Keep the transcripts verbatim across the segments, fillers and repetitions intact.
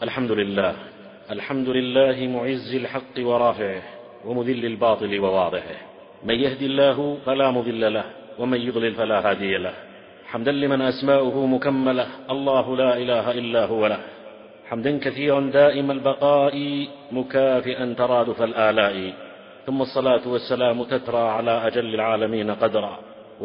الحمد لله الحمد لله معز الحق ورافعه ومذل الباطل وواضحه، من يهدي الله فلا مضل له ومن يضلل فلا هادي له. حمدا لمن أسماؤه مكملة، الله لا إله إلا هو له، حمدا كثيرا دائم البقاء مكافئا ترادف الآلاء. ثم الصلاة والسلام تترى على أجل العالمين قدرا،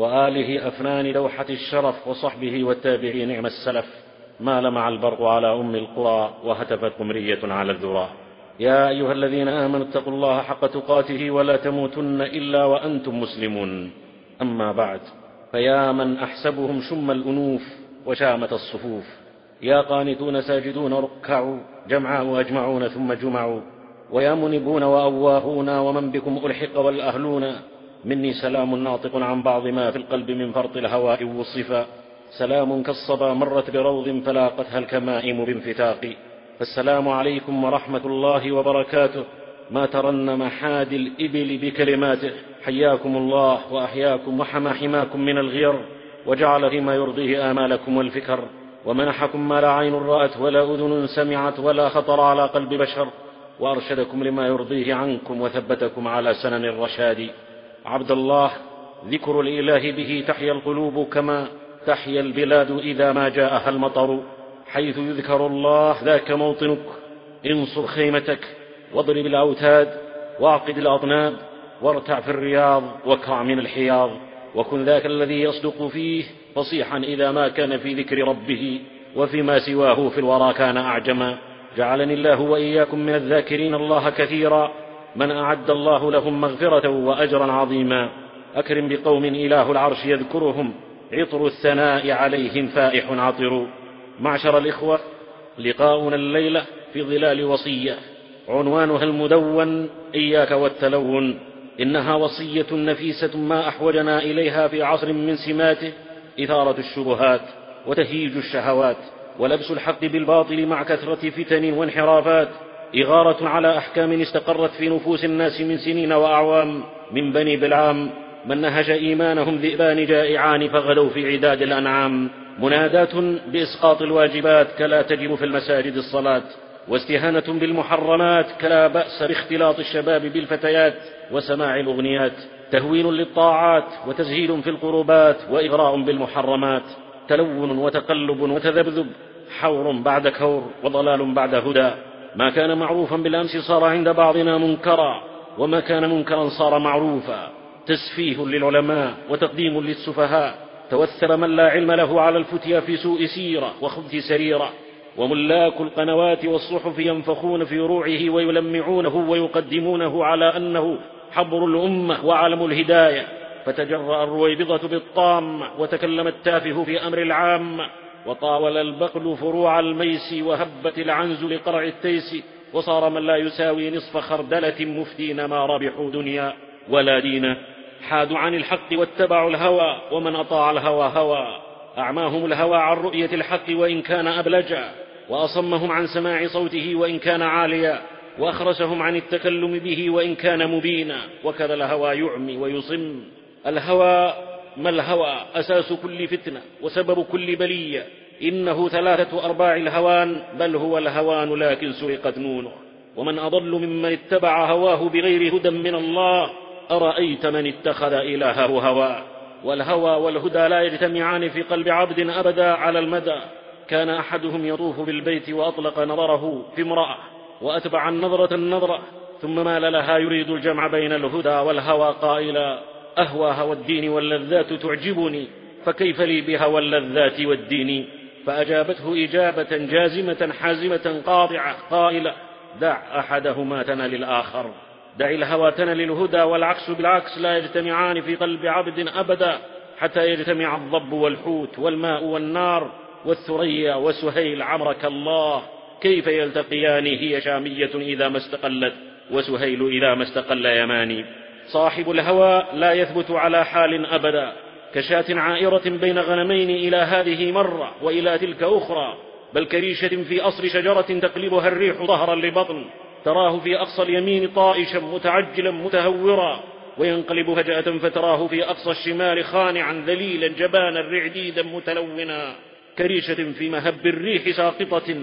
وآله أفنان لوحة الشرف، وصحبه والتابعين نعم السلف. ما لمع البرق على أم القرى وهتفت قمرية على الذرى. يا أيها الذين آمنوا اتقوا الله حق تقاته ولا تموتن إلا وأنتم مسلمون. أما بعد، فيا من أحسبهم شم الأنوف وشامة الصفوف، يا قانتون ساجدون ركعوا جمعا وأجمعون ثم جمعوا، ويا منبون وأواهون ومن بكم ألحق والأهلون، مني سلام ناطق عن بعض ما في القلب من فرط الهواء والصفا، سلام كالصبا مرت بروض فلاقتها الكمائم بانفتاق. فالسلام عليكم ورحمة الله وبركاته، ما ترنم حاد الإبل بكلماته، حياكم الله وأحياكم وحمى حماكم من الغير، وجعل فيما يرضيه آمالكم والفكر، ومنحكم ما لا عين رأت ولا أذن سمعت ولا خطر على قلب بشر، وأرشدكم لما يرضيه عنكم وثبتكم على سنن الرشاد. عبد الله، ذكر الإله به تحيا القلوب كما تحيا البلاد إذا ما جاءها المطر، حيث يذكر الله ذاك موطنك. انصر خيمتك واضرب الأوتاد واعقد الأطناب وارتع في الرياض واكرع من الحياض، وكن ذاك الذي يصدق فيه فصيحا إذا ما كان في ذكر ربه، وفيما سواه في الورى كان أعجما. جعلني الله وإياكم من الذاكرين الله كثيرا، من أعد الله لهم مغفرة وأجرا عظيما. أكرم بقوم إله العرش يذكرهم، عطر الثناء عليهم فائح عطر. معشر الإخوة، لقاؤنا الليلة في ظلال وصية عنوانها المدون إياك والتلون. إنها وصية نفيسة ما أحوجنا إليها في عصر من سماته إثارة الشبهات وتهيج الشهوات، ولبس الحق بالباطل مع كثرة فتن وانحرافات، إغارة على أحكام استقرت في نفوس الناس من سنين وأعوام. من بني بلعام من نهج إيمانهم ذئبان جائعان فغدوا في عداد الأنعام. منادات بإسقاط الواجبات كلا تجب في المساجد الصلاة، واستهانة بالمحرمات كلا بأس باختلاط الشباب بالفتيات وسماع الأغنيات. تهوين للطاعات وتزهيد في القربات وإغراء بالمحرمات. تلون وتقلب وتذبذب، حور بعد كور وضلال بعد هدى. ما كان معروفا بالأمس صار عند بعضنا منكرا، وما كان منكرا صار معروفا. تسفيه للعلماء وتقديم للسفهاء. توثر من لا علم له على الفتيا في سوء سيرة وخبث سريرة. وملاك القنوات والصحف ينفخون في روعه ويلمعونه ويقدمونه على أنه حبر الأمة وعلم الهداية. فتجرأ الرويبضة بالطام وتكلم التافه في أمر العام، وطاول البقل فروع الميس وهبت العنز لقرع التيس. وصار من لا يساوي نصف خردلة مفتين ما ربحوا دنيا ولا دين. حادوا عن الحق واتبعوا الهوى، ومن أطاع الهوى هوى. أعماهم الهوى عن رؤية الحق وإن كان أبلجا، وأصمهم عن سماع صوته وإن كان عاليا، وأخرسهم عن التكلم به وإن كان مبينا. وكذا الهوى يعمي ويصم. الهوى ما الهوى أساس كل فتنة وسبب كل بلية. إنه ثلاثة أرباع الهوان، بل هو الهوان لكن سرقت نونه. ومن أضل ممن اتبع هواه بغير هدى من الله، أرأيت من اتخذ إلهه هواه. والهوى والهدى لا يجتمعان في قلب عبد أبدا على المدى. كان أحدهم يطوف بالبيت وأطلق نظره في امرأة، وأتبع النظرة النظرة، ثم مال لها يريد الجمع بين الهدى والهوى قائلا: أهوى هوى الدين واللذات تعجبني، فكيف لي بهوى اللذات والدين؟ فأجابته إجابة جازمة حازمة قاطعة قائلة: دع أحدهما تنل الآخر. دع الهوى تنل الهدى، والعكس بالعكس لا يجتمعان في قلب عبد أبدا، حتى يجتمع الضب والحوت والماء والنار والثريا وسهيل عمرك الله. كيف يلتقيان؟ هي شامية إذا ما استقلت، وسهيل إذا ما استقل يماني. صاحب الهوى لا يثبت على حال أبدا، كشاة عائرة بين غنمين، إلى هذه مرة وإلى تلك أخرى، بل كريشة في أصل شجرة تقلبها الريح ظهرا لبطن. تراه في أقصى اليمين طائشا متعجلا متهورا، وينقلب فجأة فتراه في أقصى الشمال خانعا ذليلا جبانا رعديدا متلونا. كريشة في مهب الريح ساقطة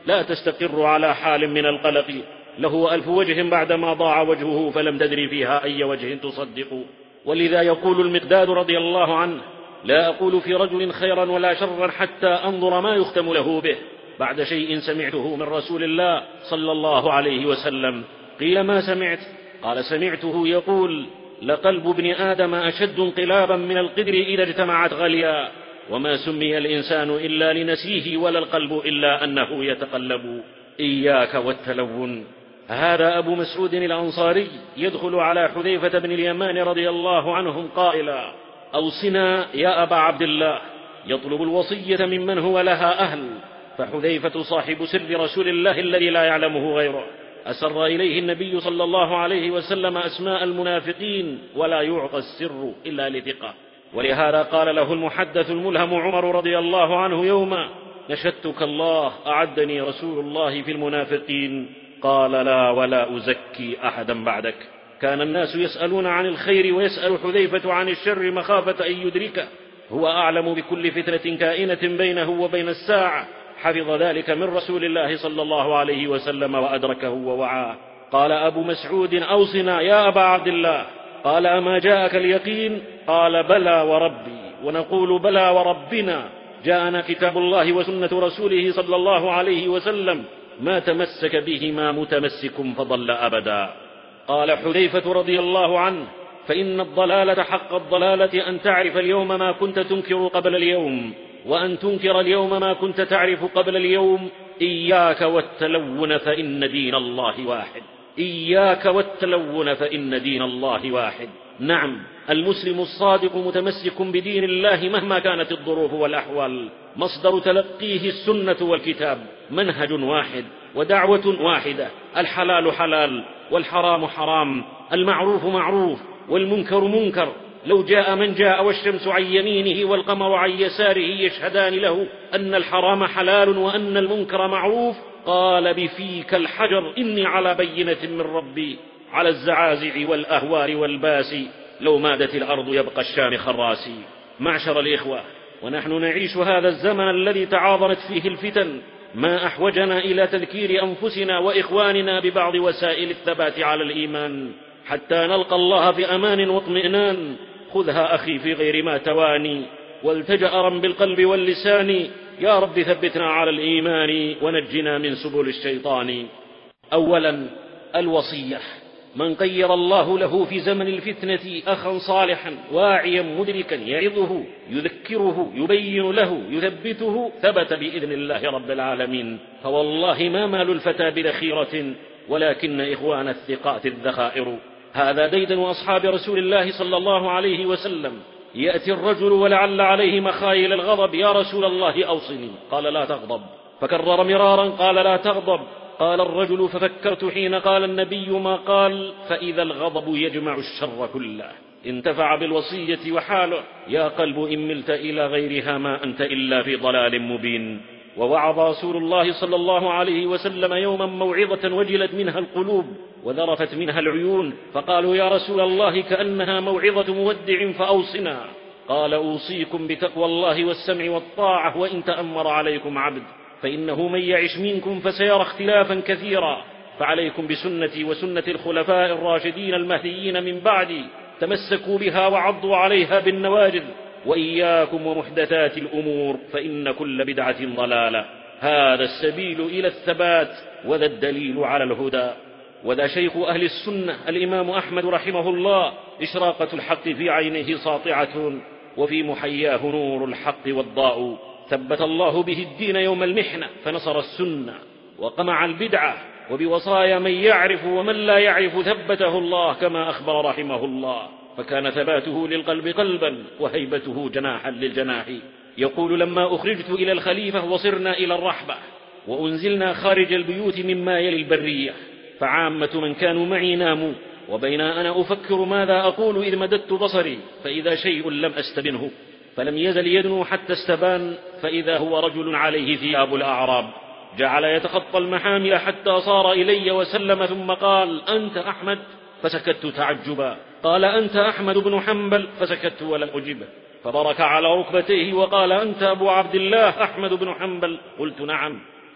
لا تستقر على حال من القلق، له ألف وجه بعدما ضاع وجهه فلم تدري فيها أي وجه تصدق. ولذا يقول المقداد رضي الله عنه: لا أقول في رجل خيرا ولا شرا حتى أنظر ما يختم له به، بعد شيء سمعته من رسول الله صلى الله عليه وسلم. قيل: ما سمعت؟ قال: سمعته يقول: لقلب ابن آدم أشد انقلابا من القدر إذا اجتمعت غليا، وما سمي الإنسان إلا لنسيه ولا القلب إلا أنه يتقلب. إياك والتلون. هذا أبو مسعود الأنصاري يدخل على حذيفة بن اليمان رضي الله عنهم قائلا: أوصنا يا أبا عبد الله، يطلب الوصية ممن هو لها أهل. فحذيفة صاحب سر رسول الله الذي لا يعلمه غيره، أسر إليه النبي صلى الله عليه وسلم أسماء المنافقين، ولا يعطى السر إلا لثقة. ولهذا قال له المحدث الملهم عمر رضي الله عنه يوما: نشدتك الله، أعدني رسول الله في المنافقين. قال: لا ولا أزكي أحدا بعدك. كان الناس يسألون عن الخير ويسأل حذيفة عن الشر مخافة أن يدركه، هو أعلم بكل فتنة كائنة بينه وبين الساعة، حفظ ذلك من رسول الله صلى الله عليه وسلم وأدركه ووعاه. قال أبو مسعود: أوصنا يا أبا عبد الله. قال: أما جاءك اليقين؟ قال: بلى وربي. ونقول: بلى وربنا. جاءنا كتاب الله وسنة رسوله صلى الله عليه وسلم، ما تمسك بهما متمسك فضل أبدا. قال حذيفة رضي الله عنه: فإن الضلالة حق الضلالة أن تعرف اليوم ما كنت تنكر قبل اليوم، وأن تنكر اليوم ما كنت تعرف قبل اليوم. إياك والتلون فإن دين الله واحد. إياك والتلون فإن دين الله واحد. نعم، المسلم الصادق متمسك بدين الله مهما كانت الظروف والأحوال، مصدر تلقيه السنة والكتاب، منهج واحد ودعوة واحدة. الحلال حلال والحرام حرام، المعروف معروف والمنكر منكر. لو جاء من جاء والشمس عن يمينه والقمر عن يساره يشهدان له أن الحرام حلال وأن المنكر معروف، قال: بفيك الحجر، إني على بينة من ربي. على الزعازع والأهوار والباسي، لو مادت الأرض يبقى الشامخ الراسي. معشر الإخوة، ونحن نعيش هذا الزمن الذي تعاظمت فيه الفتن، ما أحوجنا إلى تذكير أنفسنا وإخواننا ببعض وسائل الثبات على الإيمان حتى نلقى الله بأمان واطمئنان. خذها أخي في غير ما تواني، والتجأ بالقلب واللسان. يا رب ثبتنا على الإيمان ونجنا من سبل الشيطان. أولا، الوصية. من قير الله له في زمن الفتنة أخا صالحا واعيا مدركا يعظه يذكره يبين له يثبته، ثبت بإذن الله رب العالمين. فوالله ما مال الفتى بذخيرة، ولكن إخوان الثقات الذخائر. هذا ديدن أصحاب رسول الله صلى الله عليه وسلم. يأتي الرجل ولعل عليه مخايل الغضب: يا رسول الله أوصني. قال: لا تغضب. فكرر مرارا: قال: لا تغضب. قال الرجل: ففكرت حين قال النبي ما قال، فإذا الغضب يجمع الشر كله. انتفع بالوصية وحاله: يا قلب إن ملت إلى غيرها ما أنت إلا في ضلال مبين. ووعظ رسول الله صلى الله عليه وسلم يوما موعظة وجلت منها القلوب وذرفت منها العيون، فقالوا: يا رسول الله كأنها موعظة مودع فأوصنا. قال: أوصيكم بتقوى الله والسمع والطاعة، وإن تأمر عليكم عبد، فإنه من يعش منكم فسيرى اختلافا كثيرا، فعليكم بسنتي وسنة الخلفاء الراشدين المهديين من بعدي، تمسكوا بها وعضوا عليها بالنواجذ، وإياكم ومحدثات الأمور، فإن كل بدعة ضلالة. هذا السبيل إلى الثبات، وذا الدليل على الهدى. وذا شيخ أهل السنة الإمام أحمد رحمه الله: إشراقة الحق في عينه ساطعة، وفي محياه نور الحق والضاء. ثبت الله به الدين يوم المحنة، فنصر السنة وقمع البدعة، وبوصايا من يعرف ومن لا يعرف ثبته الله كما أخبر رحمه الله. فكان ثباته للقلب قلبا، وهيبته جناحا للجناح. يقول: لما أخرجت إلى الخليفة وصرنا إلى الرحبة، وأنزلنا خارج البيوت مما يلي البرية، فعامة من كانوا معي ناموا، وبين أنا أفكر ماذا أقول إذ مددت بصري، فإذا شيء لم أستبنه، فلم يزل يدنو حتى استبان، فإذا هو رجل عليه ثياب الأعراب، جعل يتخطى المحامل حتى صار إلي وسلم، ثم قال: أنت أحمد؟ فسكت تعجبا. قال: أنت أحمد بن حنبل؟ فسكت ولم أجبه. فبرك على ركبتيه وقال: أنت أبو عبد الله أحمد بن حنبل؟ قلت: نعم.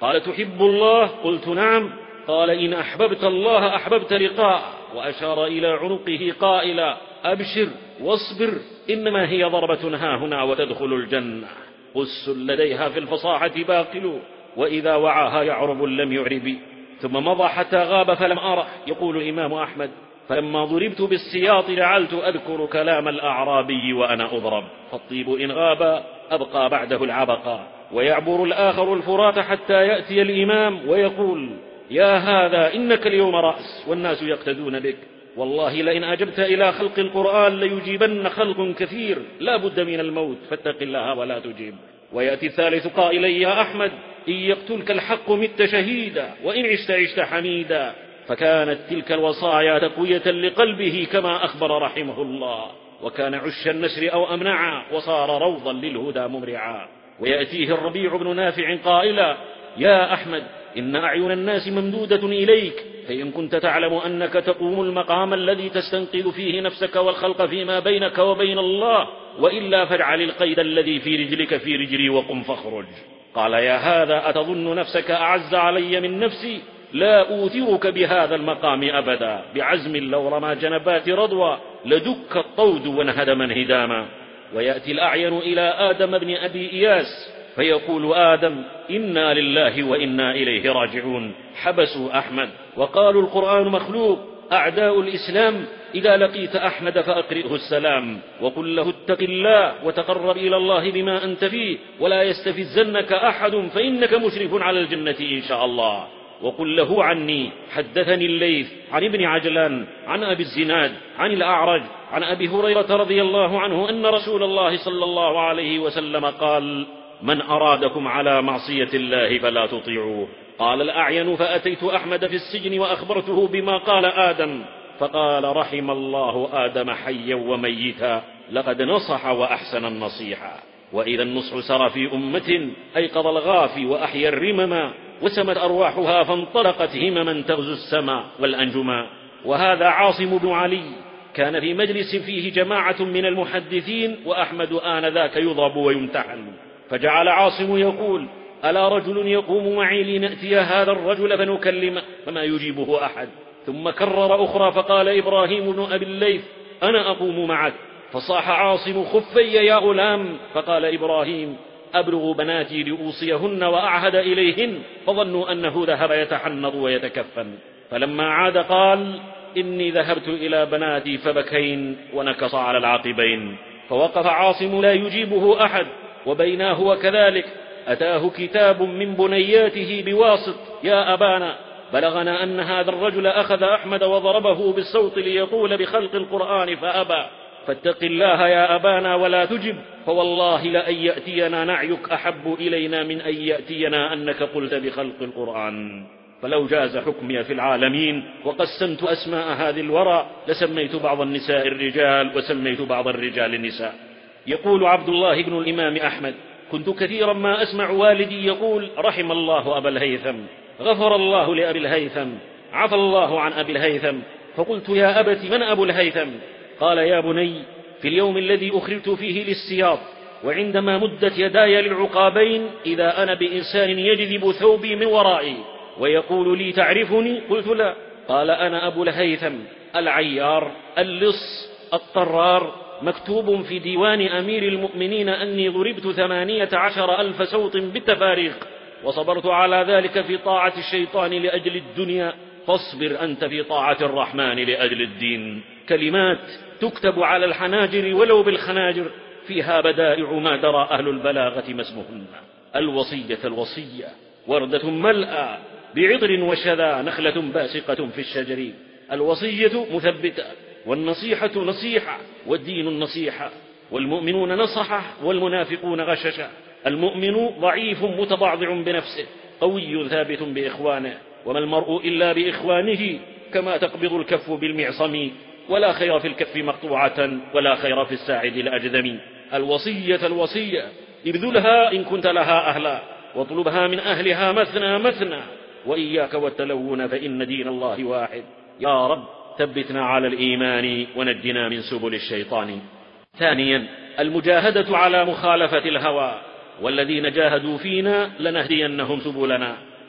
قال: تحب الله؟ قلت: نعم. قال: إن أحببت الله أحببت لقاء. وأشار إلى عنقه قائلا: أبشر واصبر، إنما هي ضربة هاهنا وتدخل الجنة. قس لديها في الفصاحة باقل، وإذا وعاها يعرب لم يعرب. ثم مضى حتى غاب فلم أره. يقول الإمام أحمد: فلما ضربت بالسياط جعلت أذكر كلام الأعرابي وأنا أضرب، فالطيب إن غاب أبقى بعده العبقى. ويعبر الآخر الفرات حتى يأتي الإمام ويقول: يا هذا إنك اليوم رأس والناس يقتدون بك، والله لئن أجبت إلى خلق القرآن ليجيبن خلق كثير، لا بد من الموت فاتق الله ولا تجيب. ويأتي الثالث قائلا: يا أحمد إن يقتلك الحق مت شهيدا، وإن عشت عشت حميدا. فكانت تلك الوصايا تقوية لقلبه كما أخبر رحمه الله، وكان عش النسر أو أمنعا، وصار روضا للهدى ممرعا. ويأتيه الربيع بن نافع قائلا: يا أحمد إن أعين الناس ممدودة إليك، فإن كنت تعلم أنك تقوم المقام الذي تستنقذ فيه نفسك والخلق فيما بينك وبين الله، وإلا فاجعل القيد الذي في رجلك في رجلي وقم فاخرج. قال: يا هذا أتظن نفسك أعز علي من نفسي؟ لا أوثرك بهذا المقام أبدا، بعزم لو رمى جنبات رضوى لدك الطود وانهدم انهداما. ويأتي الأعين إلى آدم بن أبي إياس فيقول آدم: إنا لله وإنا إليه راجعون. حبسوا أحمد وقالوا القرآن مخلوق. أعداء الإسلام: إذا لقيت أحمد فأقرئه السلام، وقل له اتق الله وتقرب إلى الله بما أنت فيه، ولا يستفزنك أحد فإنك مشرف على الجنة إن شاء الله. وقل له عني حدثني الليث عن ابن عجلان عن أبي الزناد عن الأعرج عن أبي هريرة رضي الله عنه أن رسول الله صلى الله عليه وسلم قال: من أرادكم على معصية الله فلا تطيعوه. قال الأعين: فأتيت أحمد في السجن وأخبرته بما قال آدم، فقال: رحم الله آدم حيا وميتا، لقد نصح وأحسن النصيحة. وإذا النصح سر في أمة أيقظ الغافي وأحيا الرمما، وسمت أرواحها فانطلقت همما تغزو السماء والأنجما. وهذا عاصم بن علي كان في مجلس فيه جماعة من المحدثين، وأحمد آنذاك يضرب ويمتحن، فجعل عاصم يقول: ألا رجل يقوم معي لنأتي هذا الرجل فنكلمه؟ فما يجيبه أحد. ثم كرر أخرى فقال إبراهيم بن أبي الليث: أنا أقوم معك. فصاح عاصم: خفي يا غلام. فقال إبراهيم: أبلغ بناتي لأوصيهن وأعهد إليهن. فظنوا أنه ذهب يتحنط ويتكفن. فلما عاد قال: إني ذهبت إلى بناتي فبكين، ونكص على العقبين. فوقف عاصم لا يجيبه أحد. وبيناه وكذلك أتاه كتاب من بنياته بواسط: يا أبانا بلغنا أن هذا الرجل أخذ أحمد وضربه بالصوت ليقول بخلق القرآن فأبى، فاتق الله يا أبانا ولا تجب، فوالله لأن يأتينا نعيك أحب إلينا من أن يأتينا أنك قلت بخلق القرآن. فلو جاز حكمي في العالمين وقسمت أسماء هذه الورى لسميت بعض النساء الرجال وسميت بعض الرجال النساء. يقول عبد الله بن الإمام أحمد: كنت كثيرا ما أسمع والدي يقول: رحم الله أبا الهيثم، غفر الله لأبي الهيثم، عفى الله عن أبي الهيثم. فقلت: يا أبت من أبو الهيثم؟ قال: يا بني، في اليوم الذي أخرجت فيه للسياط، وعندما مدت يداي للعقابين، إذا أنا بإنسان يجذب ثوبي من ورائي ويقول لي: تعرفني؟ قلت: لا. قال: أنا أبو الهيثم العيار اللص الطرار، مكتوب في ديوان أمير المؤمنين أني ضربت ثمانية عشر ألف صوت بالتفاريق، وصبرت على ذلك في طاعة الشيطان لأجل الدنيا، فاصبر أنت في طاعة الرحمن لأجل الدين. كلمات تكتب على الحناجر ولو بالخناجر، فيها بدائع ما درى أهل البلاغة ما اسمهن. الوصية الوصية وردة ملأى بعطر وشذا، نخلة باسقة في الشجر. الوصية مثبتة، والنصيحة نصيحة، والدين النصيحة. والمؤمنون نصحة والمنافقون غششة. المؤمن ضعيف متضعضع بنفسه، قوي ثابت بإخوانه، وما المرء إلا بإخوانه، كما تقبض الكف بالمعصم، ولا خير في الكف مقطوعة، ولا خير في الساعد الأجذم. الوصية الوصية ابذلها إن كنت لها أهلا، واطلبها من أهلها مثنى مثنى، وإياك والتلون فإن دين الله واحد. يا رب ثبتنا على الإيمان ونجنا من سبل الشيطان. ثانيا، المجاهدة على مخالفة الهوى، والذين جاهدوا فينا لنهدينهم سبلنا.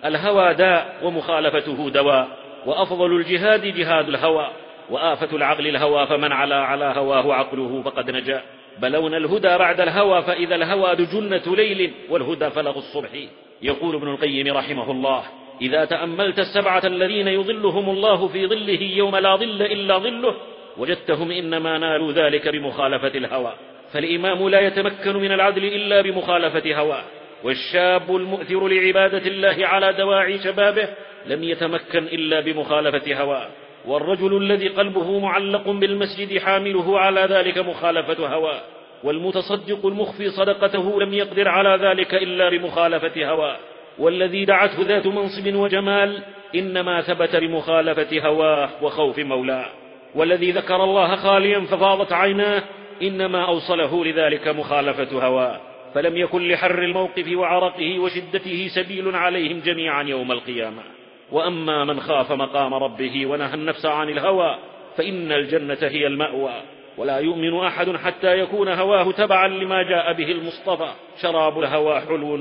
الهوى داء ومخالفته دواء، وأفضل الجهاد جهاد الهوى، وآفة العقل الهوى، فمن علا على هواه عقله فقد نجا. بلون الهدى بعد الهوى، فإذا الهوى دجنة ليل والهدى فلغ الصبح. يقول ابن القيم رحمه الله: إذا تأملت السبعة الذين يظلهم الله في ظله يوم لا ظل إلا ظله، وجدتهم إنما نالوا ذلك بمخالفة الهوى. فالإمام لا يتمكن من العدل إلا بمخالفة هواه، والشاب المؤثر لعبادة الله على دواعي شبابه لم يتمكن إلا بمخالفة هواه، والرجل الذي قلبه معلق بالمسجد حامله على ذلك مخالفة هواه، والمتصدق المخفي صدقته لم يقدر على ذلك إلا بمخالفة هواه، والذي دعته ذات منصب وجمال إنما ثبت بمخالفة هواه وخوف مولاه، والذي ذكر الله خاليا ففاضت عيناه إنما أوصله لذلك مخالفة هواه، فلم يكن لحر الموقف وعرقه وشدته سبيل عليهم جميعا يوم القيامة. وأما من خاف مقام ربه ونهى النفس عن الهوى فإن الجنة هي المأوى. ولا يؤمن أحد حتى يكون هواه تبعا لما جاء به المصطفى. شراب الهوى حلو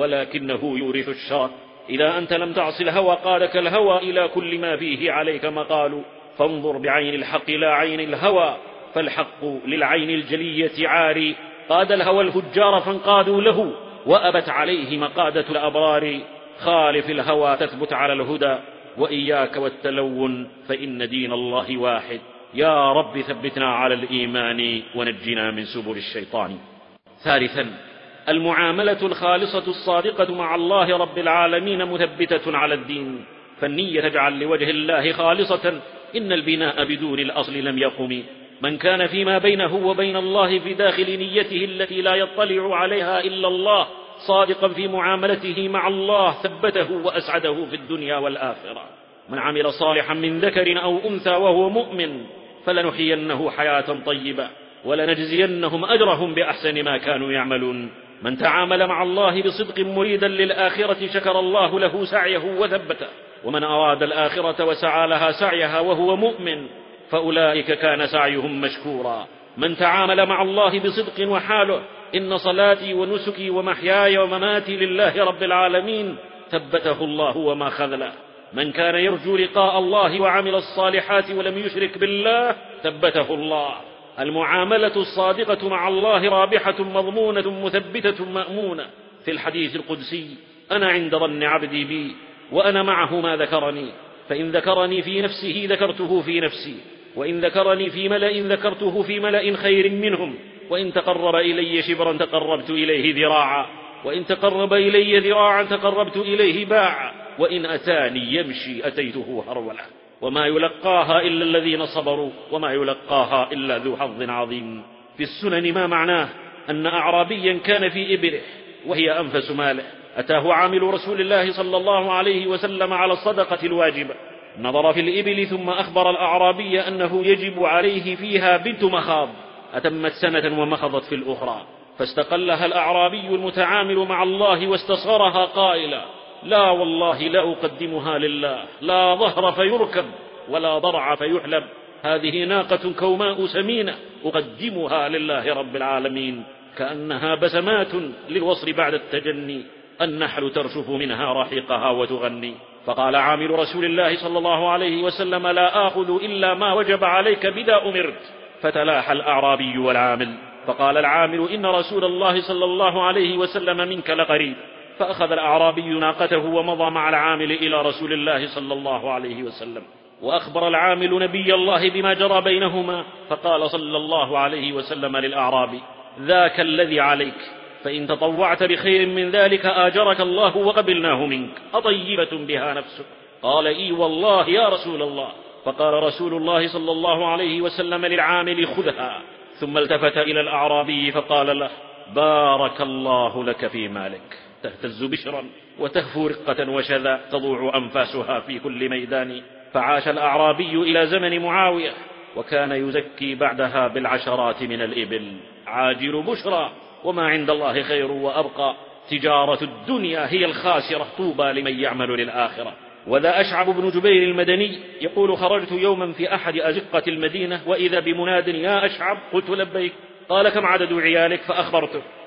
ولكنه يورث الشر. إذا أنت لم تعص الهوى قادك الهوى إلى كل ما فيه عليك مقال. فانظر بعين الحق لا عين الهوى، فالحق للعين الجلية عاري. قاد الهوى الفجار فانقادوا له، وأبت عليه مقادة الأبرار. خالف الهوى تثبت على الهدى، وإياك والتلون فإن دين الله واحد. يا رب ثبتنا على الإيمان ونجنا من سبل الشيطان. ثالثا، المعاملة الخالصة الصادقة مع الله رب العالمين مثبتة على الدين، فالنية تجعل لوجه الله خالصة. إن البناء بدون الأصل لم يقم. من كان فيما بينه وبين الله في داخل نيته التي لا يطلع عليها إلا الله صادقا في معاملته مع الله ثبته وأسعده في الدنيا والآخرة. من عمل صالحا من ذكر أو أنثى وهو مؤمن فلنحيينه حياة طيبة ولنجزينهم أجرهم بأحسن ما كانوا يعملون. من تعامل مع الله بصدق مريدا للآخرة شكر الله له سعيه وثبته. ومن أراد الآخرة وسعى لها سعيها وهو مؤمن فأولئك كان سعيهم مشكورا. من تعامل مع الله بصدق وحاله إن صلاتي ونسكي ومحياي ومماتي لله رب العالمين ثبته الله وما خذله. من كان يرجو لقاء الله وعمل الصالحات ولم يشرك بالله ثبته الله. المعاملة الصادقة مع الله رابحة مضمونة مثبتة مأمونة. في الحديث القدسي: أنا عند ظن عبدي بي وأنا معه ما ذكرني، فإن ذكرني في نفسه ذكرته في نفسي، وإن ذكرني في ملأ ذكرته في ملأ خير منهم، وإن تقرب إلي شبرا تقربت إليه ذراعا، وإن تقرب إلي ذراعا تقربت إليه باعا، وإن أتاني يمشي أتيته هرولا. وما يلقاها إلا الذين صبروا وما يلقاها إلا ذو حظ عظيم. في السنن ما معناه أن أعرابيا كان في إبله وهي أنفس ماله، أتاه عامل رسول الله صلى الله عليه وسلم على الصدقة الواجبة، نظر في الإبل ثم أخبر الأعرابي أنه يجب عليه فيها بنت مخاض، أتمت سنة ومخضت في الأخرى، فاستقلها الأعرابي المتعامل مع الله واستصغرها قائلا: لا والله لا أقدمها لله، لا ظهر فيركب ولا ضرع فيحلب، هذه ناقة كوماء سمينة أقدمها لله رب العالمين، كأنها بسمات للوصر بعد التجني، النحل ترشف منها رحيقها وتغني. فقال عامل رسول الله صلى الله عليه وسلم: لا آخذ إلا ما وجب عليك بذا أمرت. فتلاحى الأعرابي والعامل، فقال العامل: إن رسول الله صلى الله عليه وسلم منك لقريب. فأخذ الأعرابي ناقته ومضى مع العامل إلى رسول الله صلى الله عليه وسلم، وأخبر العامل نبي الله بما جرى بينهما، فقال صلى الله عليه وسلم للأعرابي: ذاك الذي عليك، فإن تطوعت بخير من ذلك آجرك الله وقبلناه منك، أطيبة بها نفسك؟ قال: إي والله يا رسول الله. فقال رسول الله صلى الله عليه وسلم للعامل: خذها. ثم التفت إلى الأعرابي فقال له: بارك الله لك في مالك. تهتز بشرا وتهفو رقة وشذا تضوع أنفاسها في كل ميدان. فعاش الأعرابي إلى زمن معاوية، وكان يزكي بعدها بالعشرات من الإبل. عاجل بشرى وما عند الله خير وأبقى، تجارة الدنيا هي الخاسرة، طوبى لمن يعمل للآخرة. وذا أشعب بن جبير المدني يقول: خرجت يوما في أحد أزقة المدينة وإذا بمناد: يا أشعب. قلت: لبيك. قال: كم عدد عيالك؟ فأخبرته.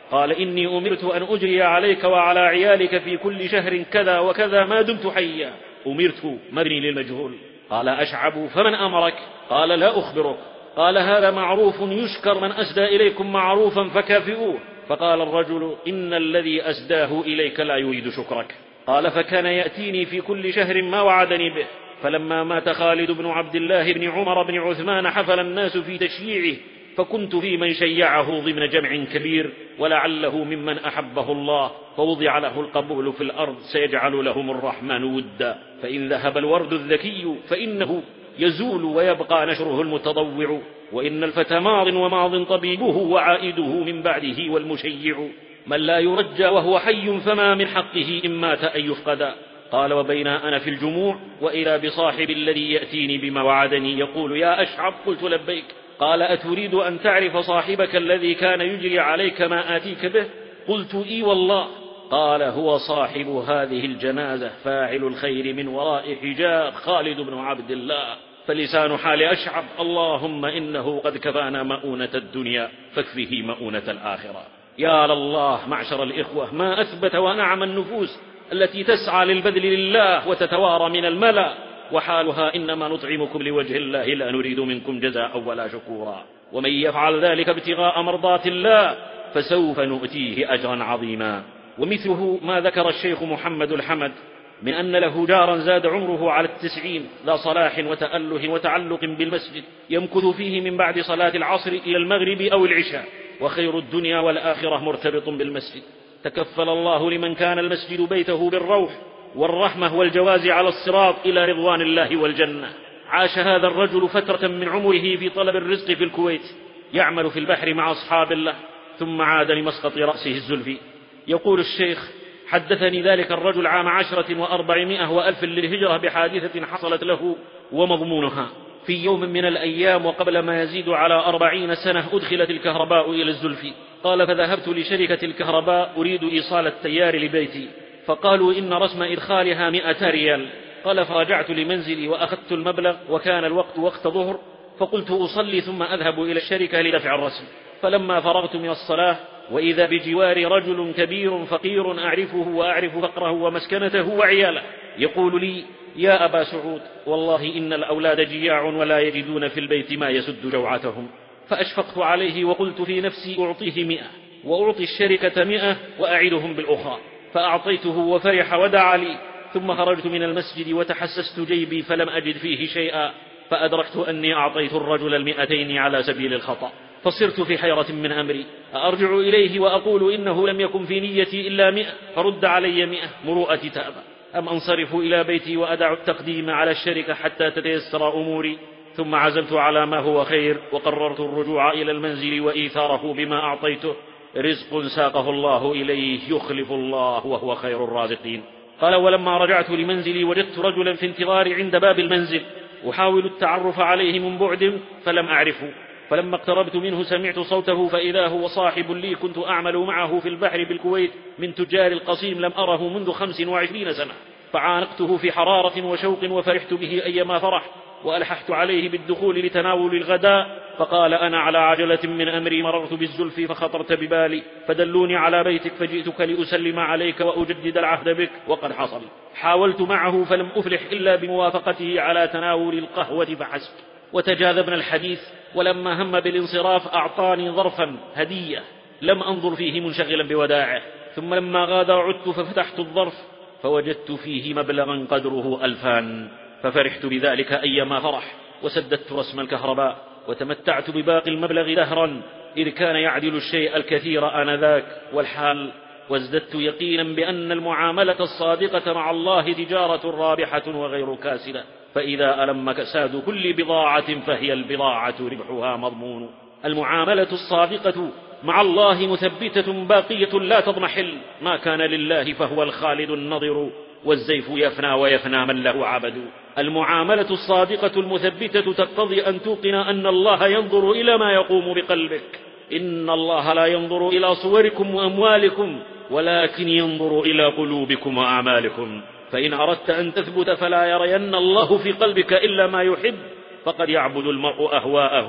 قال إني أمرت أن أجري عليك وعلى عيالك في كل شهر كذا وكذا ما دمت حيا. أمرت مبني للمجهول. قال أشعب فمن أمرك؟ قال لا أخبرك. قال هذا معروف يشكر، من أسدى إليكم معروفا فكافئوه. فقال الرجل إن الذي أسداه إليك لا يريد شكرك. قال فكان يأتيني في كل شهر ما وعدني به. فلما مات خالد بن عبد الله بن عمر بن عثمان حفل الناس في تشييعه، فكنت في من شيعه ضمن جمع كبير، ولعله ممن أحبه الله فوضع له القبول في الأرض سيجعل لهم الرحمن ودا. فإن ذهب الورد الذكي فإنه يزول ويبقى نشره المتضوع، وإن الفتى ماض وماض طبيبه وعائده من بعده والمشيع. من لا يرجى وهو حي فما من حقه إن مات أن يفقدا. قال وبين أنا في الجموع وإلى بصاحب الذي يأتيني بما وعدني يقول يا أشعب. قلت لبيك. قال أتريد أن تعرف صاحبك الذي كان يجري عليك ما آتيك به؟ قلت إي والله. قال هو صاحب هذه الجنازة فاعل الخير من وراء حجاب خالد بن عبد الله. فلسان حال أشعب اللهم إنه قد كفانا مؤونة الدنيا فاكفه مؤونة الآخرة. يا لله معشر الإخوة، ما أثبت ونعم النفوس التي تسعى للبذل لله وتتوارى من الملأ، وحالها إنما نطعمكم لوجه الله لا نريد منكم جزاء ولا شكورا. ومن يفعل ذلك ابتغاء مرضات الله فسوف نؤتيه أجرا عظيما. ومثله ما ذكر الشيخ محمد الحمد من أن له جارا زاد عمره على التسعين ذا صلاح وتأله وتعلق بالمسجد، يمكث فيه من بعد صلاة العصر إلى المغرب أو العشاء، وخير الدنيا والآخرة مرتبط بالمسجد. تكفل الله لمن كان المسجد بيته بالروح والرحمة والجواز على الصراط إلى رضوان الله والجنة. عاش هذا الرجل فترة من عمره في طلب الرزق في الكويت، يعمل في البحر مع أصحاب الله، ثم عاد لمسقط رأسه الزلفي. يقول الشيخ حدثني ذلك الرجل عام عشرة وأربعمائة وألف للهجرة بحادثة حصلت له ومضمونها في يوم من الأيام وقبل ما يزيد على أربعين سنة أدخلت الكهرباء إلى الزلفي. قال فذهبت لشركة الكهرباء أريد إيصال التيار لبيتي، فقالوا إن رسم إدخالها مئة ريال. قال فرجعت لمنزلي وأخذت المبلغ، وكان الوقت وقت ظهر، فقلت أصلي ثم أذهب إلى الشركة لدفع الرسم. فلما فرغت من الصلاة وإذا بجواري رجل كبير فقير أعرفه وأعرف فقره ومسكنته وعياله، يقول لي يا أبا سعود والله إن الأولاد جياع ولا يجدون في البيت ما يسد جوعتهم. فأشفقت عليه وقلت في نفسي أعطيه مئة وأعطي الشركة مئة وأعدهم بالأخرى، فأعطيته وفرح ودعا لي. ثم خرجت من المسجد وتحسست جيبي فلم أجد فيه شيئا، فأدركت أني أعطيت الرجل المئتين على سبيل الخطأ، فصرت في حيرة من أمري، أرجع إليه وأقول إنه لم يكن في نيتي إلا مئة فرد علي مئة مروءتي تأبى، أم أنصرف إلى بيتي وأدع التقديم على الشركة حتى تتيسر أموري؟ ثم عزمت على ما هو خير وقررت الرجوع إلى المنزل وإيثاره بما أعطيته. رزق ساقه الله إليه يخلف الله وهو خير الرازقين. قال ولما رجعت لمنزلي وجدت رجلا في انتظاري عند باب المنزل أحاول التعرف عليه من بعد فلم أعرفه، فلما اقتربت منه سمعت صوته فإذا هو صاحب لي كنت أعمل معه في البحر بالكويت من تجار القصيم لم أره منذ خمس وعشرين سنة، فعانقته في حرارة وشوق وفرحت به أيما فرح، وألححت عليه بالدخول لتناول الغداء، فقال أنا على عجلة من أمري مررت بالزلف فخطرت ببالي فدلوني على بيتك فجئتك لأسلم عليك وأجدد العهد بك، وقد حصل. حاولت معه فلم أفلح إلا بموافقته على تناول القهوة فحسب، وتجاذبنا الحديث، ولما هم بالانصراف أعطاني ظرفا هدية لم أنظر فيه منشغلا بوداعه، ثم لما غادر عدت ففتحت الظرف فوجدت فيه مبلغا قدره ألفان، ففرحت بذلك أيما فرح، وسددت رسم الكهرباء وتمتعت بباقي المبلغ دهرا، إذ كان يعدل الشيء الكثير آنذاك والحال، وازددت يقينا بأن المعاملة الصادقة مع الله تجارة رابحة وغير كاسلة، فإذا ألم كساد كل بضاعة فهي البضاعة ربحها مضمون. المعاملة الصادقة مع الله مثبتة باقية لا تضمحل، ما كان لله فهو الخالد النظر، والزيف يفنى ويفنى من له عبد. المعاملة الصادقة المثبتة تقتضي أن توقن أن الله ينظر إلى ما يقوم بقلبك. إن الله لا ينظر إلى صوركم وأموالكم ولكن ينظر إلى قلوبكم وأعمالكم، فإن أردت أن تثبت فلا يرين الله في قلبك إلا ما يحب، فقد يعبد المرء أهواءه،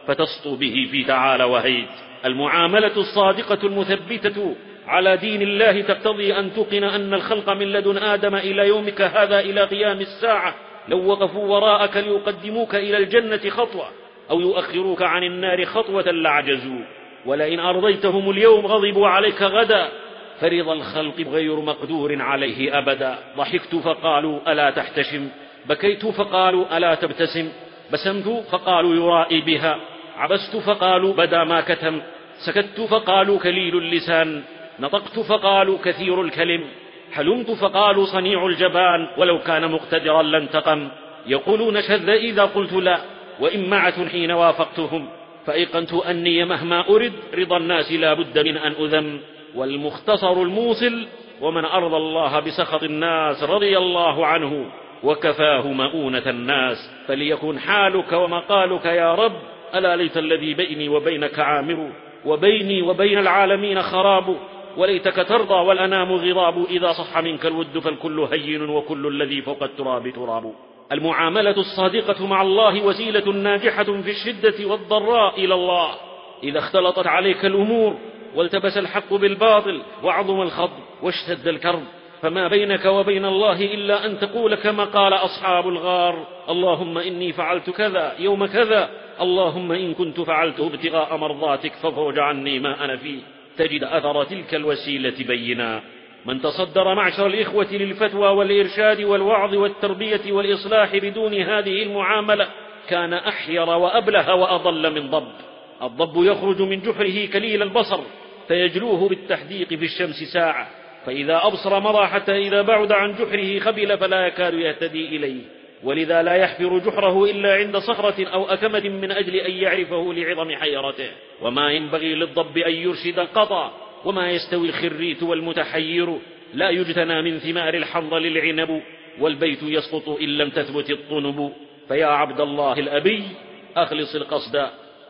فتسطو به في تعالى وهيت. المعاملة الصادقة المثبتة على دين الله تقتضي أن تقن أن الخلق من لدن آدم إلى يومك هذا إلى قيام الساعة لو وقفوا وراءك ليقدموك إلى الجنة خطوة أو يؤخروك عن النار خطوة لعجزوا، ولئن أرضيتهم اليوم غضبوا عليك غدا، فرض الخلق غير مقدور عليه أبدا. ضحكت فقالوا ألا تحتشم، بكيت فقالوا ألا تبتسم، بسمت فقالوا يرائي بها، عبست فقالوا بدا ما كتم، سكت فقالوا كليل اللسان، نطقت فقالوا كثير الكلم، حلمت فقالوا صنيع الجبان، ولو كان مقتدرا لانتقم. يقولون شذ إذا قلت لا، وإمعة حين وافقتهم، فأيقنت أني مهما أرد رضا الناس لا بد من أن أذم. والمختصر الموصل: ومن أرضى الله بسخط الناس رضي الله عنه وكفاه مؤونة الناس. فليكن حالك ومقالك يا رب: ألا ليت الذي بيني وبينك عامر، وبيني وبين العالمين خراب، وليتك ترضى والأنام غضاب، إذا صح منك الود فالكل هين وكل الذي فوق التراب تراب. المعاملة الصادقة مع الله وسيلة ناجحة في الشدة والضراء إلى الله. إذا اختلطت عليك الأمور والتبس الحق بالباطل وعظم الخضب واشتد الكرب، فما بينك وبين الله إلا أن تقول كما قال أصحاب الغار: اللهم إني فعلت كذا يوم كذا، اللهم إن كنت فعلته ابتغاء مرضاتك فافرج عني ما أنا فيه. تجد أثر تلك الوسيلة بينا. من تصدر معشر الإخوة للفتوى والإرشاد والوعظ والتربية والإصلاح بدون هذه المعاملة كان أحير وأبله وأضل من ضب. الضب يخرج من جحره كليل البصر فيجلوه بالتحديق في الشمس ساعة، فإذا أبصر مضى، حتى إذا بعد عن جحره خبل فلا يكاد يهتدي إليه. ولذا لا يحفر جحره إلا عند صخرة أو أكمد من أجل أن يعرفه لعظم حيرته. وما ينبغي للضب أن يرشد القطا، وما يستوي الخريت والمتحير. لا يجتنى من ثمار الحنظل العنب، والبيت يسقط إن لم تثبت الطنب. فيا عبد الله الأبي أخلص القصد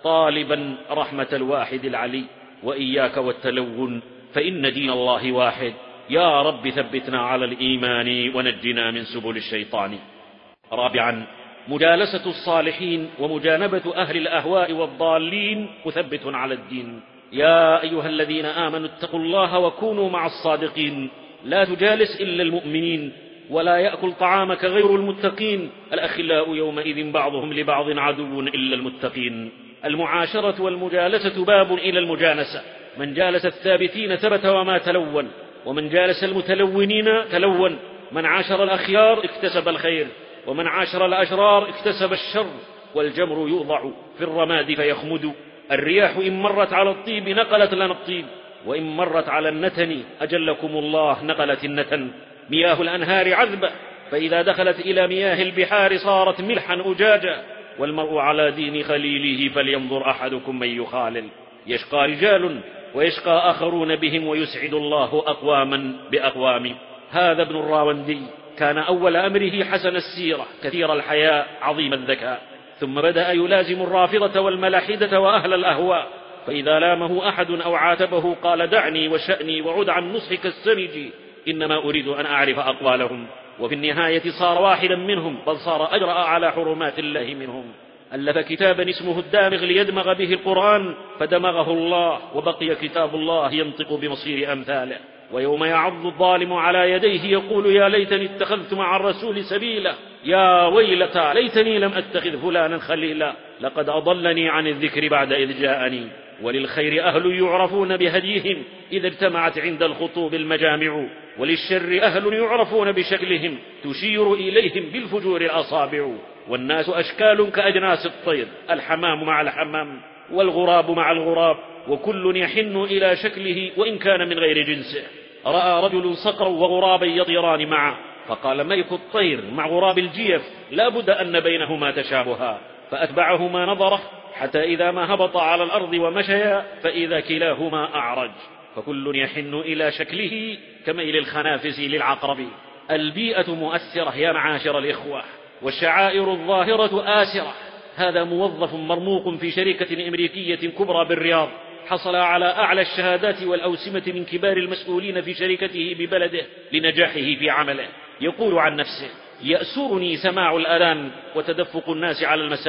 طالبا رحمة الواحد العلي، وإياك والتلون فإن دين الله واحد. يا رب ثبتنا على الإيمان ونجنا من سبل الشيطان. رابعا: مجالسة الصالحين ومجانبة أهل الأهواء والضالين مثبت على الدين. يا أيها الذين آمنوا اتقوا الله وكونوا مع الصادقين. لا تجالس إلا المؤمنين، ولا يأكل طعامك غير المتقين. الأخلاء يومئذ بعضهم لبعض عدو إلا المتقين. المعاشرة والمجالسة باب إلى المجانسة. من جالس الثابتين ثبت وما تلون، ومن جالس المتلونين تلون. من عاشر الأخيار اكتسب الخير، ومن عاشر الأشرار اكتسب الشر. والجمر يوضع في الرماد فيخمد. الرياح إن مرت على الطيب نقلت لنا الطيب، وإن مرت على النتن أجلكم الله نقلت النتن. مياه الأنهار عذبة، فإذا دخلت إلى مياه البحار صارت ملحا أجاجا. والمرء على دين خليله فلينظر أحدكم من يخالل. يشقى رجال ويشقى آخرون بهم، ويسعد الله أقواما بأقوام. هذا ابن الراوندي كان أول أمره حسن السيرة كثير الحياء عظيم الذكاء، ثم بدأ يلازم الرافضة والملاحدة وأهل الأهواء، فإذا لامه أحد أو عاتبه قال: دعني وشأني وعد عن نصحك السرج، إنما أريد أن أعرف أقوالهم. وفي النهاية صار واحدا منهم، بل صار أجرأ على حرمات الله منهم. ألف كتابا اسمه الدامغ ليدمغ به القرآن، فدمغه الله، وبقي كتاب الله ينطق بمصير أمثاله. ويوم يعض الظالم على يديه يقول: يا ليتني اتخذت مع الرسول سبيلا، يا ويلتى ليتني لم أتخذ فلانا خليلا، لقد أضلني عن الذكر بعد إذ جاءني. وللخير أهل يعرفون بهديهم إذا اجتمعت عند الخطوب المجامع، وللشر أهل يعرفون بشكلهم تشير إليهم بالفجور الأصابع. والناس أشكال كأجناس الطير، الحمام مع الحمام والغراب مع الغراب، وكل يحن إلى شكله وإن كان من غير جنسه. رأى رجل صقرا وغرابا يطيران معا، فقال: ملك الطير مع غراب الجيف لا بد أن بينهما تشابها، فأتبعهما نظره حتى إذا ما هبط على الأرض ومشيا فإذا كلاهما أعرج. فكل يحن إلى شكله كميل الخنافس للعقرب. البيئة مؤثرة يا معاشر الإخوة، والشعائر الظاهرة آسرة. هذا موظف مرموق في شركة أمريكية كبرى بالرياض، حصل على أعلى الشهادات والأوسمة من كبار المسؤولين في شركته ببلده لنجاحه في عمله. يقول عن نفسه: يأسرني سماع الأذان وتدفق الناس على المساجد،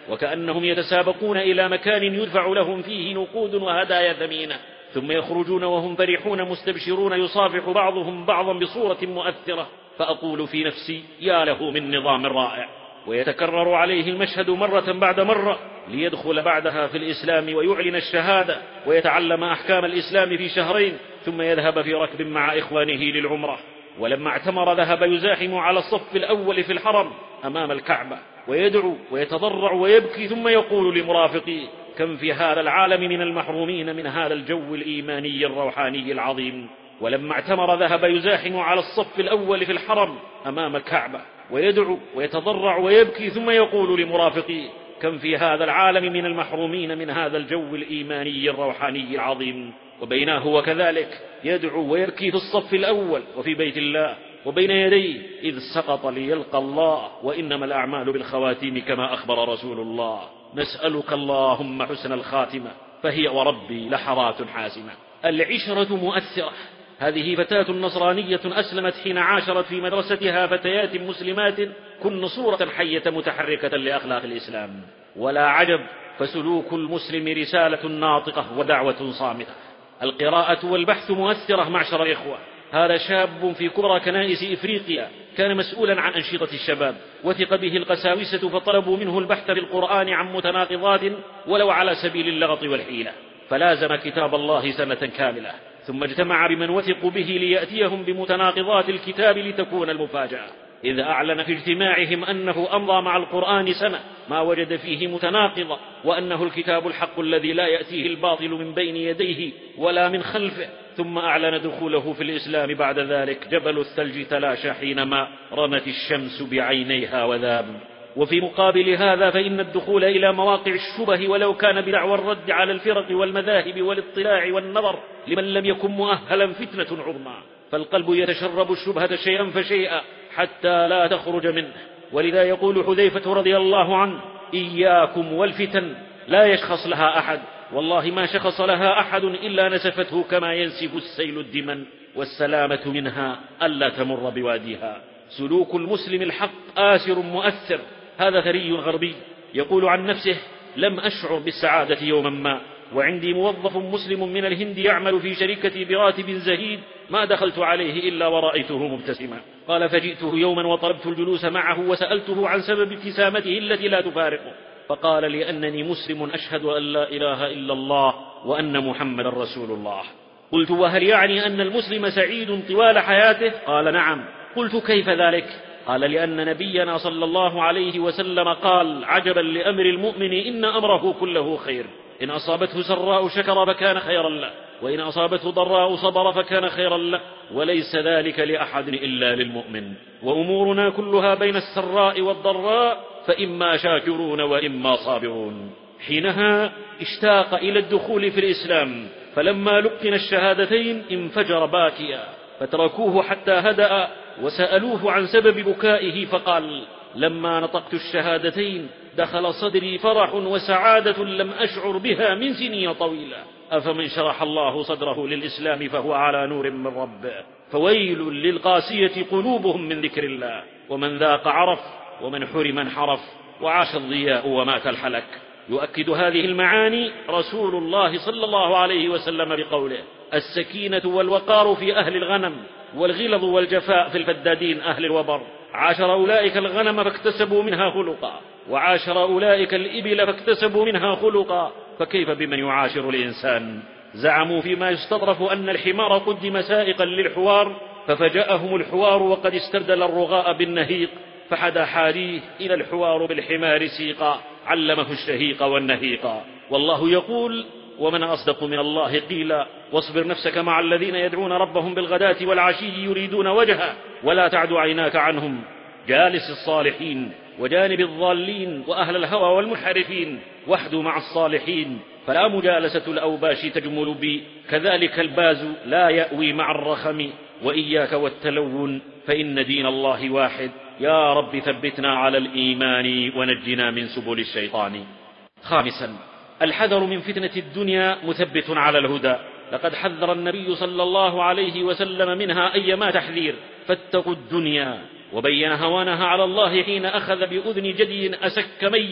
وكأنهم يتسابقون إلى مكان يدفع لهم فيه نقود وهدايا ثمينة، ثم يخرجون وهم فرحون مستبشرون يصافح بعضهم بعضا بصورة مؤثرة. فأقول في نفسي يا له من نظام رائع. ويتكرر عليه المشهد مرة بعد مرة ليدخل بعدها في الإسلام ويعلن الشهادة ويتعلم أحكام الإسلام في شهرين، ثم يذهب في ركب مع إخوانه للعمرة. ولما اعتمر ذهب يزاحم على الصف الأول في الحرم أمام الكعبة ويدعو ويتضرع ويبكي، ثم يقول لمرافقيه كم في هذا العالم من المحرومين من هذا الجو الإيماني الروحاني العظيم. ولما اعتمر ذهب يزاحم على الصف الأول في الحرم أمام الكعبة ويدعو ويتضرع ويبكي، ثم يقول لمرافقيه كم في هذا العالم من المحرومين من هذا الجو الإيماني الروحاني العظيم. وبينه وكذلك يدعو ويبكي في الصف الأول وفي بيت الله وبين يديه إذ سقط ليلقى الله، وإنما الأعمال بالخواتيم كما أخبر رسول الله. نسألك اللهم حسن الخاتمة، فهي وربي لحظات حاسمة. العشرة مؤثرة. هذه فتاة نصرانية أسلمت حين عاشرت في مدرستها فتيات مسلمات كن صورة حية متحركة لأخلاق الإسلام. ولا عجب، فسلوك المسلم رسالة ناطقة ودعوة صامتة. القراءة والبحث مؤثرة معشر الإخوة. هذا شاب في كبرى كنائس إفريقيا كان مسؤولا عن أنشطة الشباب، وثق به القساوسة فطلبوا منه البحث في القرآن عن متناقضات ولو على سبيل اللغط والحيلة، فلازم كتاب الله سنة كاملة، ثم اجتمع بمن وثقوا به ليأتيهم بمتناقضات الكتاب لتكون المفاجأة. إذ أعلن في اجتماعهم أنه أمضى مع القرآن سنة ما وجد فيه متناقضة، وأنه الكتاب الحق الذي لا يأتيه الباطل من بين يديه ولا من خلفه. ثم أعلن دخوله في الإسلام بعد ذلك. جبل الثلج تلاشى حينما رنت الشمس بعينيها وذاب. وفي مقابل هذا فإن الدخول إلى مواقع الشبه ولو كان بدعوى الرد على الفرق والمذاهب والاطلاع والنظر لمن لم يكن مؤهلا فتنة عظمى، فالقلب يتشرب الشبهة شيئا فشيئا حتى لا تخرج منه. ولذا يقول حذيفة رضي الله عنه إياكم والفتن لا يشخص لها أحد، والله ما شخص لها أحد إلا نسفته كما ينسف السيل الدمن، والسلامة منها ألا تمر بواديها. سلوك المسلم الحق آسر مؤثر. هذا ثري غربي يقول عن نفسه لم أشعر بالسعادة يوما ما وعندي موظف مسلم من الهند يعمل في شركتي براتب زهيد ما دخلت عليه إلا ورأيته مبتسما. قال فجئته يوما وطلبت الجلوس معه وسألته عن سبب ابتسامته التي لا تفارقه، فقال لأنني مسلم أشهد أن لا إله إلا الله وأن محمد رسول الله. قلت وهل يعني أن المسلم سعيد طوال حياته؟ قال نعم. قلت كيف ذلك؟ قال لأن نبينا صلى الله عليه وسلم قال عجبا لأمر المؤمن إن أمره كله خير، إن أصابته سراء شكر فكان خيرا له، وإن أصابته ضراء صبر فكان خيرا له، وليس ذلك لأحد إلا للمؤمن، وأمورنا كلها بين السراء والضراء فإما شاكرون وإما صابرون. حينها اشتاق إلى الدخول في الإسلام، فلما لقن الشهادتين انفجر باكيا، فتركوه حتى هدأ وسألوه عن سبب بكائه فقال لما نطقت الشهادتين دخل صدري فرح وسعادة لم أشعر بها من سنين طويلة. أفمن شرح الله صدره للإسلام فهو على نور من ربه، فويل للقاسية قلوبهم من ذكر الله. ومن ذاق عرف ومن حرم انحرف، وعاش الضياء ومات الحلك. يؤكد هذه المعاني رسول الله صلى الله عليه وسلم بقوله السكينة والوقار في أهل الغنم، والغلظ والجفاء في الفدادين أهل الوبر. عاشر أولئك الغنم فاكتسبوا منها خلقا، وعاشر أولئك الإبل فاكتسبوا منها خلقا، فكيف بمن يعاشر الإنسان؟ زعموا فيما يستطرف أن الحمار قدم سائقا للحوار ففجأهم الحوار وقد استردل الرغاء بالنهيق، فحدا حاريه إلى الحوار بالحمار سيقا، علمه الشهيق والنهيقا. والله يقول ومن أصدق من الله قيلا، واصبر نفسك مع الذين يدعون ربهم بالغداة والعشي يريدون وجهه ولا تعد عيناك عنهم. جالس الصالحين وجانب الضالين وأهل الهوى والمنحرفين، واحدوا مع الصالحين، فلا مجالسة الأوباش تجمل بي، كذلك الباز لا يأوي مع الرخم، وإياك والتلون فإن دين الله واحد. يا رب ثبتنا على الإيمان ونجنا من سبل الشيطان. خامسا الحذر من فتنة الدنيا مثبت على الهدى. لقد حذر النبي صلى الله عليه وسلم منها أيما تحذير، فاتقوا الدنيا، وبين هوانها على الله حين أخذ بأذن جدي أسك ميت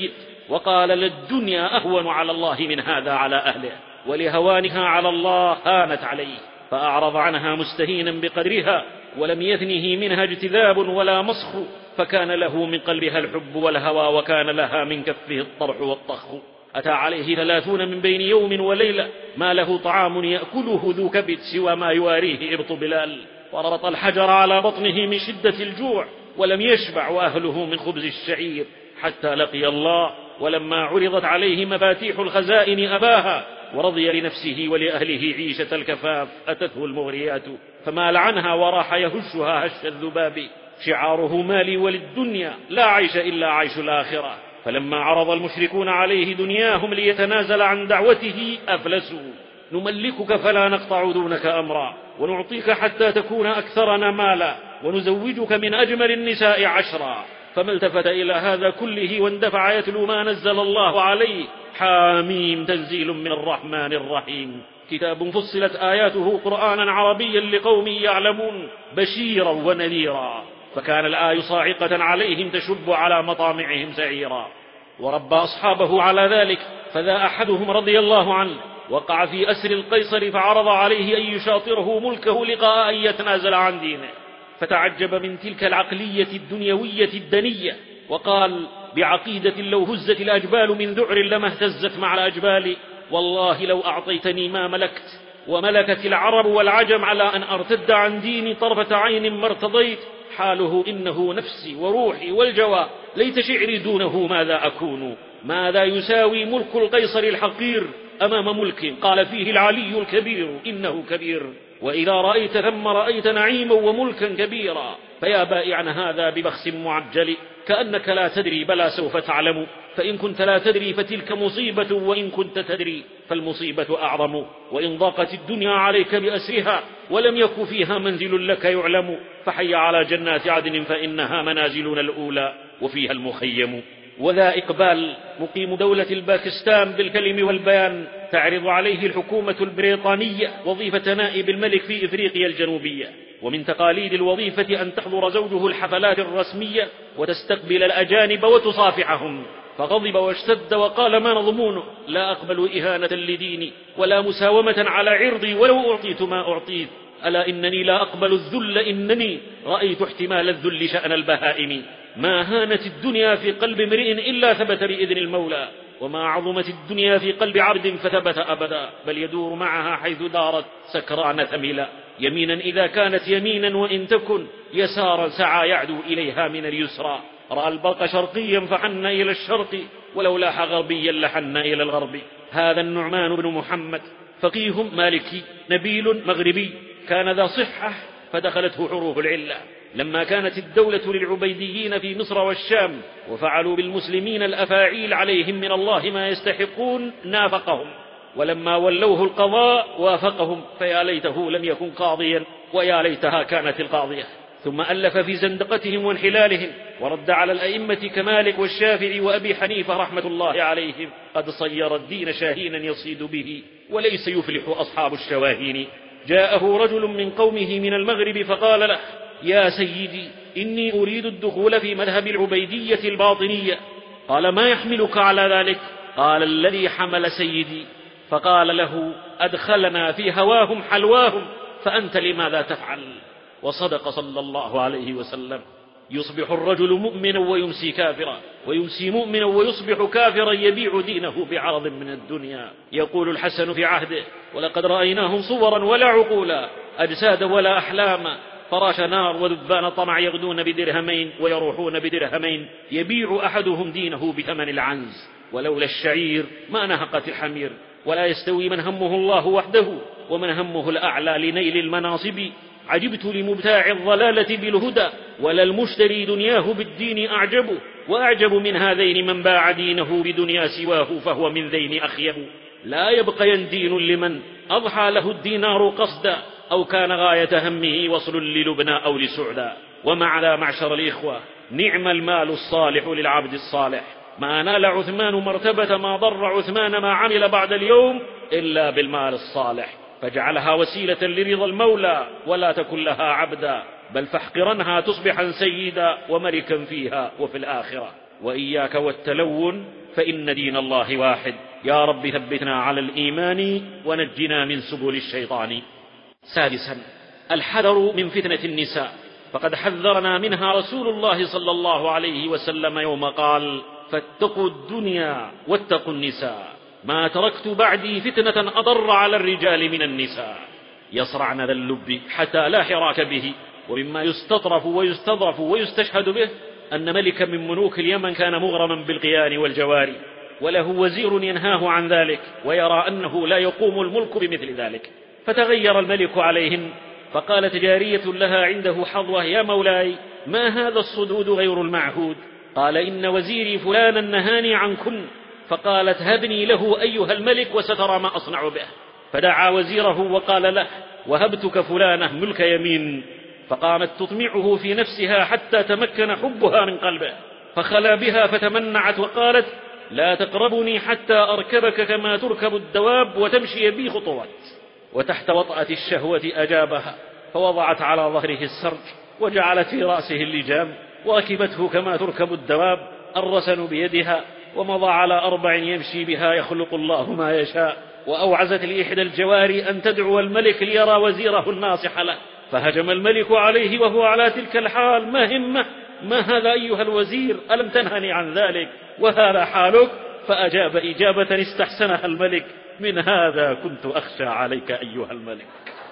وقال للدنيا أهون على الله من هذا على أهله، ولهوانها على الله هانت عليه، فأعرض عنها مستهينا بقدرها، ولم يثنه منها اجتذاب ولا مسخ، فكان له من قلبها الحب والهوى، وكان لها من كفه الطرح والطخ. أتى عليه ثلاثون من بين يوم وليلة ما له طعام يأكله ذو كبد سوى ما يواريه إبط بلال، وربط الحجر على بطنه من شدة الجوع، ولم يشبع وأهله من خبز الشعير حتى لقي الله. ولما عرضت عليه مفاتيح الخزائن أباها، ورضي لنفسه ولأهله عيشة الكفاف، أتته المغريات فمال عنها وراح يهشها هش الذباب. شعاره مالي وللدنيا لا عيش إلا عيش الآخرة. فلما عرض المشركون عليه دنياهم ليتنازل عن دعوته أفلسوا: نملكك فلا نقطع دونك أمرا، ونعطيك حتى تكون أكثرنا مالا، ونزوجك من أجمل النساء عشرا. فما التفت إلى هذا كله واندفع يتلو ما نزل الله عليه: حاميم تنزيل من الرحمن الرحيم، كتاب فصلت آياته قرآنا عربيا لقوم يعلمون، بشيرا ونذيرا. فكان الآي صاعقة عليهم تشب على مطامعهم سعيرا. وربى أصحابه على ذلك، فذا أحدهم رضي الله عنه وقع في أسر القيصر، فعرض عليه أن يشاطره ملكه لقاء أن يتنازل عن دينه، فتعجب من تلك العقلية الدنيوية الدنية، وقال بعقيدة: لو هزت الأجبال من ذعر لما اهتزت مع الأجبال، والله لو أعطيتني ما ملكت، وملكت العرب والعجم على أن أرتد عن ديني طرفة عين ما ارتضيت. حاله إنه نفسي وروحي والجوى، ليت شعري دونه ماذا أكون. ماذا يساوي ملك القيصر الحقير أمام ملك قال فيه العلي الكبير إنه كبير؟ وإذا رأيت ثم رأيت نعيما وملكا كبيرا. فيا بائعا هذا ببخس معجل، كأنك لا تدري بلا سوف تعلم. فإن كنت لا تدري فتلك مصيبة، وإن كنت تدري فالمصيبة أعظم. وإن ضاقت الدنيا عليك بأسرها، ولم يك فيها منزل لك يعلم، فحي على جنات عدن فإنها منازلنا الأولى وفيها المخيم. وذا إقبال مقيم دولة الباكستان بالكلم والبيان، تعرض عليه الحكومة البريطانية وظيفة نائب الملك في إفريقيا الجنوبية. ومن تقاليد الوظيفة أن تحضر زوجه الحفلات الرسمية وتستقبل الأجانب وتصافحهم. فغضب واشتد وقال: ما نظمونه؟ لا أقبل إهانة لديني ولا مساومة على عرضي ولو أعطيت ما أعطيت. ألا إنني لا أقبل الذل، إنني رأيت احتمال الذل شأن البهائم. ما هانت الدنيا في قلب امرئ إلا ثبت بإذن المولى، وما عظمت الدنيا في قلب عبد فثبت أبدا، بل يدور معها حيث دارت سكران ثملا. يمينا إذا كانت يمينا، وإن تكن يسارا سعى يعدو إليها من اليسرى. رأى البرق شرقيا فحن إلى الشرق، ولو لاح غربيا لحن إلى الغرب. هذا النعمان بن محمد فقيه مالكي نبيل مغربي، كان ذا صحة فدخلته حروف العلة. لما كانت الدولة للعبيديين في مصر والشام، وفعلوا بالمسلمين الأفاعيل عليهم من الله ما يستحقون، نافقهم، ولما ولوه القضاء وافقهم. فيا ليته لم يكن قاضيا، ويا ليتها كانت القاضية. ثم ألف في زندقتهم وانحلالهم، ورد على الأئمة كمالك والشافعي وأبي حنيفة رحمة الله عليهم: قد صير الدين شاهينا يصيد به، وليس يفلح أصحاب الشواهين. جاءه رجل من قومه من المغرب فقال له: يا سيدي، إني أريد الدخول في مذهب العبيدية الباطنية. قال: ما يحملك على ذلك؟ قال: الذي حمل سيدي. فقال له: أدخلنا في هواهم حلواهم، فأنت لماذا تفعل؟ وصدق صلى الله عليه وسلم: يصبح الرجل مؤمنا ويمسي كافرا، ويمسي مؤمنا ويصبح كافرا، يبيع دينه بعرض من الدنيا. يقول الحسن في عهده: ولقد رأيناهم صورا ولا عقولا، أجساد ولا أحلاما، فراش نار وذبان طمع، يغدون بدرهمين ويروحون بدرهمين، يبيع أحدهم دينه بثمن العنز. ولولا الشعير ما نهقت الحمير. ولا يستوي من همه الله وحده، ومن همه الأعلى لنيل المناصب. عجبت لمبتاع الضلالة بالهدى، ولا المشتري دنياه بالدين أعجب. وأعجب من هذين من باع دينه بدنيا سواه، فهو من ذين أخيب. لا يبقى دين لمن أضحى له الدينار قصدا، أو كان غاية همه وصل للبنى أو لسعدا. ومع ذا معشر الإخوة، نعم المال الصالح للعبد الصالح. ما نال عثمان مرتبة ما ضر عثمان ما عمل بعد اليوم إلا بالمال الصالح. فاجعلها وسيلة لرضا المولى، ولا تكن لها عبدا، بل فاحقرنها تصبحا سيدا وملكا فيها وفي الآخرة. وإياك والتلون فإن دين الله واحد. يا رب ثبتنا على الإيمان ونجنا من سبل الشيطان. سادسا الحذر من فتنة النساء، فقد حذرنا منها رسول الله صلى الله عليه وسلم يوم قال: فاتقوا الدنيا واتقوا النساء، ما تركت بعدي فتنة أضر على الرجال من النساء. يصرعن ذا اللب حتى لا حراك به. ومما يستطرف ويستضرف ويستشهد به أن ملكا من ملوك اليمن كان مغرما بالقيان والجواري، وله وزير ينهاه عن ذلك ويرى أنه لا يقوم الملك بمثل ذلك، فتغير الملك عليهن، فقالت جارية لها عنده حظوة: يا مولاي، ما هذا الصدود غير المعهود؟ قال: إن وزيري فلانا نهاني عنكن. فقالت: هبني له أيها الملك وسترى ما أصنع به. فدعا وزيره وقال له: وهبتك فلانة ملك يمين. فقامت تطمعه في نفسها حتى تمكن حبها من قلبه، فخلا بها فتمنعت وقالت: لا تقربني حتى أركبك كما تركب الدواب وتمشي بي خطوات. وتحت وطأة الشهوة أجابها، فوضعت على ظهره السرج وجعلت في رأسه اللجام وركبته كما تركب الدواب، الرسن بيدها، ومضى على أربع يمشي بها يخلق الله ما يشاء. وأوعزت لإحدى الجواري أن تدعو الملك ليرى وزيره الناصح له، فهجم الملك عليه وهو على تلك الحال: ما همه؟ ما هذا أيها الوزير؟ ألم تنهني عن ذلك وهذا حالك؟ فأجاب إجابة استحسنها الملك: من هذا كنت أخشى عليك أيها الملك.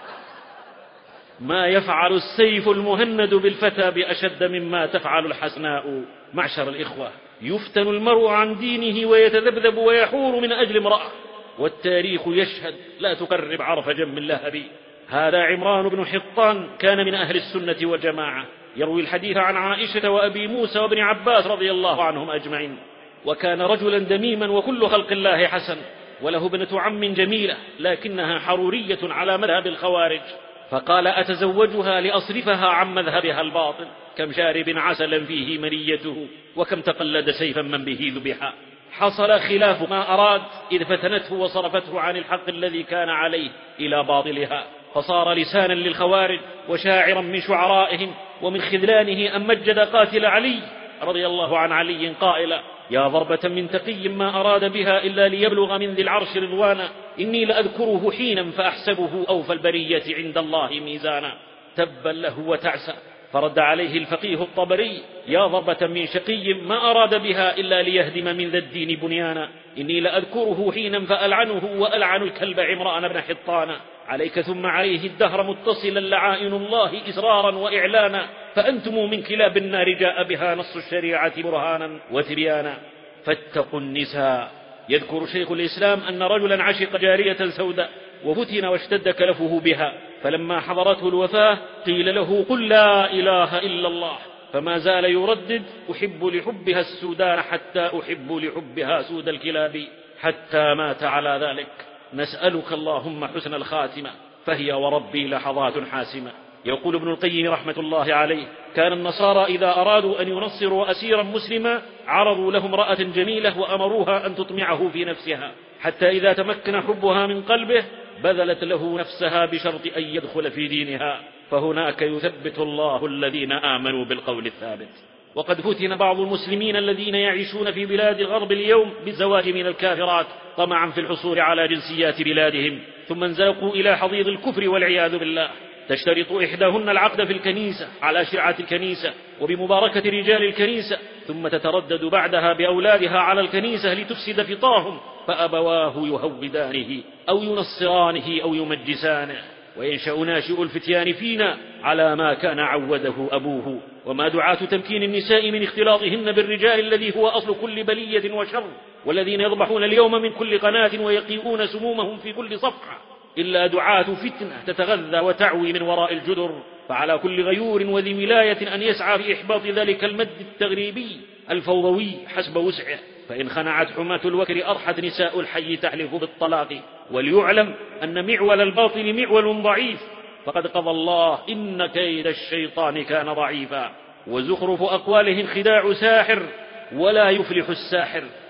ما يفعل السيف المهند بالفتى بأشد مما تفعل الحسناء. معشر الإخوة، يفتن المرء عن دينه ويتذبذب ويحور من أجل امرأة، والتاريخ يشهد: لا تقرب عرف جم اللهب. هذا عمران بن حطان كان من أهل السنة والجماعة، يروي الحديث عن عائشة وأبي موسى وابن عباس رضي الله عنهم أجمعين، وكان رجلا دميما وكل خلق الله حسن، وله ابنة عم جميلة لكنها حرورية على مذهب الخوارج، فقال: أتزوجها لأصرفها عن مذهبها الباطل. كم شارب عسلا فيه منيته، وكم تقلد سيفا من به ذبحا. حصل خلاف ما أراد إذ فتنته وصرفته عن الحق الذي كان عليه إلى باطلها، فصار لسانا للخوارج وشاعرا من شعرائهم. ومن خذلانه أن مجد قاتل علي رضي الله عن علي قائلا: يا ضربة من تقي ما أراد بها إلا ليبلغ من ذي العرش رضوانا، إني لأذكره حينا فأحسبه أوفى البرية عند الله ميزانا. تبا له وتعسى. فرد عليه الفقيه الطبري: يا ضربة من شقي ما أراد بها إلا ليهدم من ذا الدين بنيانا، إني لأذكره حينا فألعنه وألعن الكلب عمران بن حطانا. عليك ثم عليه الدهر متصلا لعائن الله إسرارا وإعلانا، فأنتم من كلاب النار جاء بها نص الشريعة برهانا وتبيانا. فاتقوا النساء. يذكر شيخ الإسلام أن رجلا عشق جارية سوداء وفتن واشتد كلفه بها، فلما حضرته الوفاة قيل له: قل لا إله إلا الله، فما زال يردد: أحب لحبها السودان حتى أحب لحبها سود الكلاب، حتى مات على ذلك. نسألك اللهم حسن الخاتمة، فهي وربي لحظات حاسمة. يقول ابن القيم رحمة الله عليه: كان النصارى إذا أرادوا أن ينصروا أسيرا مسلما عرضوا له امرأة جميلة وأمروها أن تطمعه في نفسها، حتى إذا تمكن حبها من قلبه بذلت له نفسها بشرط أن يدخل في دينها، فهناك يثبت الله الذين آمنوا بالقول الثابت. وقد فتن بعض المسلمين الذين يعيشون في بلاد الغرب اليوم بالزواج من الكافرات طمعا في الحصول على جنسيات بلادهم، ثم انزلقوا إلى حضيض الكفر والعياذ بالله. تشترط إحداهن العقد في الكنيسة على شرعة الكنيسة وبمباركة رجال الكنيسة، ثم تتردد بعدها بأولادها على الكنيسة لتفسد فطرهم، فأبواه يهودانه أو ينصرانه أو يمجسانه، وينشأ ناشئ الفتيان فينا على ما كان عوده أبوه. وما دعاة تمكين النساء من اختلاطهن بالرجال الذي هو أصل كل بلية وشر، والذين يضبحون اليوم من كل قناة ويقيئون سمومهم في كل صفحة، إلا دعاة فتنة تتغذى وتعوي من وراء الجدر. فعلى كل غيور وذي ولاية أن يسعى في إحباط ذلك المد التغريبي الفوضوي حسب وسعه، فإن خنعت حماة الوكر أرحت نساء الحي تحلف بالطلاق. وليعلم أن معول الباطل معول ضعيف، فقد قضى الله إن كيد الشيطان كان ضعيفا. وزخرف أقوالهم خداع ساحر، ولا يفلح الساحر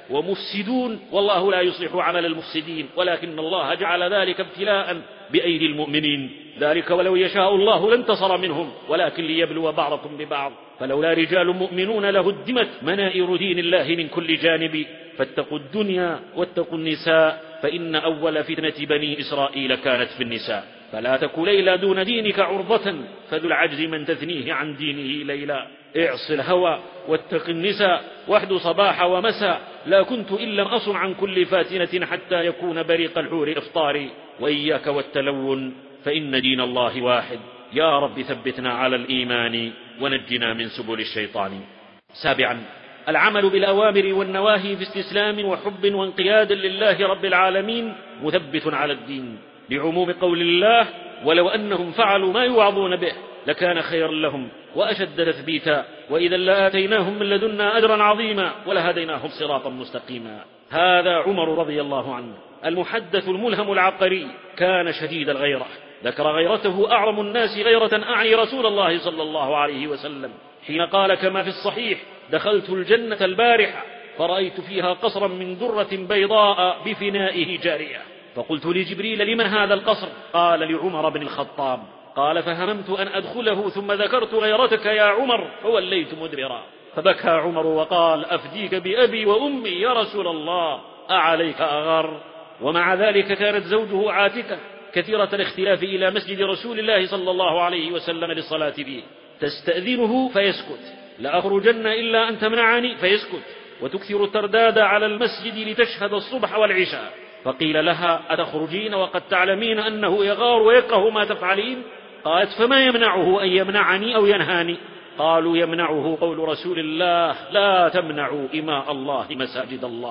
ومفسدون، والله لا يصلح عمل المفسدين، ولكن الله جعل ذلك ابتلاء بأيدي المؤمنين. ذلك ولو يشاء الله لانتصر منهم، ولكن ليبلو بعضكم ببعض. فلولا رجال مؤمنون لهدمت منائر دين الله من كل جانب. فاتقوا الدنيا واتقوا النساء، فإن أول فتنة بني إسرائيل كانت في النساء. فلا تك ليلى دون دينك عرضة، فذو العجز من تثنيه عن دينه ليلا. اعص الهوى واتق النساء، واحد صباح ومساء. لا كنت إن لم أصم عن كل فاتنة، حتى يكون بريق الحور إفطاري. وإياك والتلون، فإن دين الله واحد. يا رب ثبتنا على الإيمان ونجنا من سبل الشيطان. سابعا، العمل بالأوامر والنواهي في استسلام وحب وانقياد لله رب العالمين مثبت على الدين، لعموم قول الله: ولو أنهم فعلوا ما يوعظون به لكان خيرا لهم وأشد تثبيتا، وإذا لآتيناهم من لدنا أجرا عظيما ولهديناهم صراطا مستقيما. هذا عمر رضي الله عنه المحدث الملهم العبقري، كان شديد الغيرة. ذكر غيرته أعظم الناس غيرة أعني رسول الله صلى الله عليه وسلم، حين قال كما في الصحيح: دخلت الجنة البارحة فرأيت فيها قصرا من درة بيضاء بفنائه جارية، فقلت لجبريل: لمن هذا القصر؟ قال: لعمر بن الخطاب. قال: فهممت أن أدخله، ثم ذكرت غيرتك يا عمر فوليت مدبرا. فبكى عمر وقال: أفديك بأبي وأمي يا رسول الله، أعليك أغار؟ ومع ذلك كانت زوجه عاتكة كثيرة الاختلاف إلى مسجد رسول الله صلى الله عليه وسلم للصلاة فيه، تستأذنه فيسكت: لأخرجن إلا أن تمنعني، فيسكت، وتكثر الترداد على المسجد لتشهد الصبح والعشاء. فقيل لها: أتخرجين وقد تعلمين أنه يغار ويكره ما تفعلين؟ قالت: فما يمنعه أن يمنعني أو ينهاني؟ قالوا: يمنعه قول رسول الله: لا تمنعوا إماء الله مساجد الله.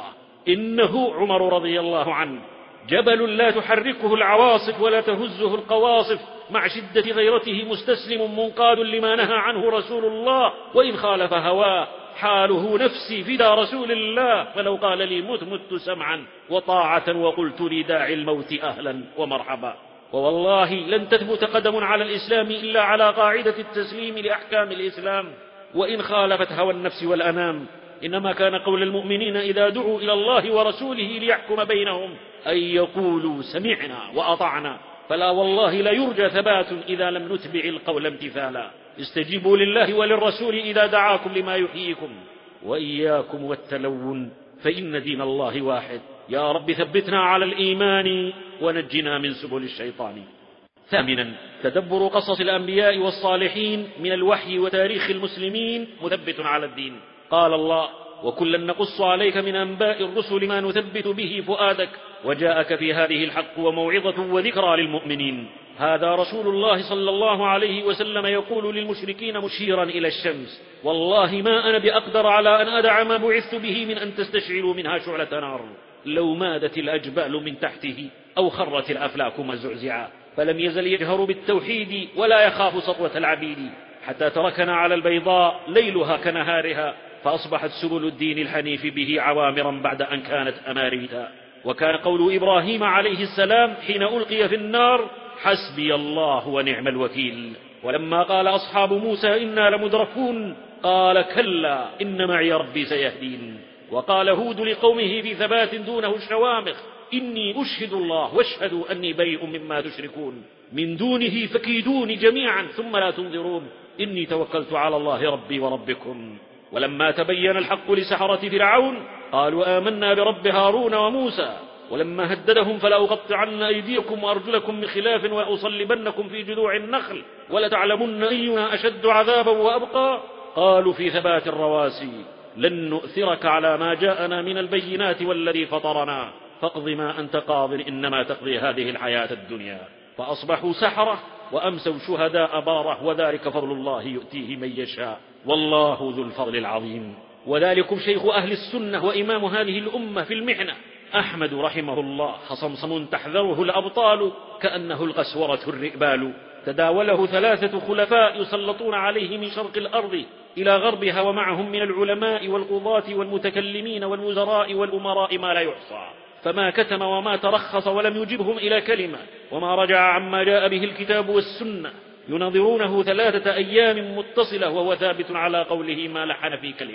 إنه عمر رضي الله عنه جبل لا تحركه العواصف ولا تهزه القواصف، مع شدة غيرته مستسلم منقاد لما نهى عنه رسول الله، وإن خالف هواه حاله نفسي فدى رسول الله، فلو قال لي مت مت سمعا وطاعة، وقلت لداعي الموت أهلا ومرحبا. ووالله لن تثبت قدم على الإسلام إلا على قاعدة التسليم لأحكام الإسلام، وإن خالفت هوى النفس والأنام. إنما كان قول المؤمنين إذا دعوا إلى الله ورسوله ليحكم بينهم أن يقولوا سمعنا وأطعنا، فلا والله لا يرجى ثبات إذا لم نتبع القول امتثالا. استجيبوا لله وللرسول إذا دعاكم لما يحييكم، وإياكم والتلون، فإن دين الله واحد. يا رب ثبتنا على الإيمان ونجنا من سبل الشيطان. ثامنا، تدبر قصص الأنبياء والصالحين من الوحي وتاريخ المسلمين مثبت على الدين. قال الله: وكلا نقص عليك من أنباء الرسل ما نثبت به فؤادك، وجاءك في هذه الحق وموعظة وذكرى للمؤمنين. هذا رسول الله صلى الله عليه وسلم يقول للمشركين مشيرا إلى الشمس: والله ما أنا بأقدر على أن أدع ما بعثت به من أن تستشعلوا منها شعلة نار، لو مادت الأجبال من تحته أو خرت الأفلاك مزعزعا. فلم يزل يجهر بالتوحيد ولا يخاف سطوة العبيد، حتى تركنا على البيضاء ليلها كنهارها، فأصبحت سبل الدين الحنيف به عوامرا بعد أن كانت أماريتا. وكان قول إبراهيم عليه السلام حين ألقي في النار: حسبي الله ونعم الوكيل. ولما قال أصحاب موسى: إنا لمدركون، قال: كلا إن معي ربي سيهدين. وقال هود لقومه في ثبات دونه الشوامخ: إني أشهد الله واشهدوا أني بريء مما تشركون من دونه فكيدوني جميعا ثم لا تنظرون، إني توكلت على الله ربي وربكم. ولما تبين الحق لسحرة فرعون قالوا: آمنا برب هارون وموسى. ولما هددهم: فلأقطعن أيديكم وأرجلكم من خلاف ولأصلبنكم في جذوع النخل ولتعلمن أينا أشد عذابا وأبقى، قالوا في ثبات الرواسي: لن نؤثرك على ما جاءنا من البينات والذي فطرنا، فاقض ما أنت قاض إنما تقضي هذه الحياة الدنيا. فأصبحوا سحرة وأمسوا شهداء باره، وذلك فضل الله يؤتيه من يشاء، والله ذو الفضل العظيم. وذلكم شيخ أهل السنة وإمام هذه الأمة في المحنة أحمد رحمه الله، خصمصم تحذره الأبطال كأنه القسورة الرئبال. تداوله ثلاثة خلفاء يسلطون عليه من شرق الأرض إلى غربها، ومعهم من العلماء والقضاة والمتكلمين والوزراء والأمراء ما لا يحصى، فما كتم وما ترخص ولم يجبهم إلى كلمة، وما رجع عما جاء به الكتاب والسنة. ينظرونه ثلاثة أيام متصلة وهو ثابت على قوله ما لحن في كلمة.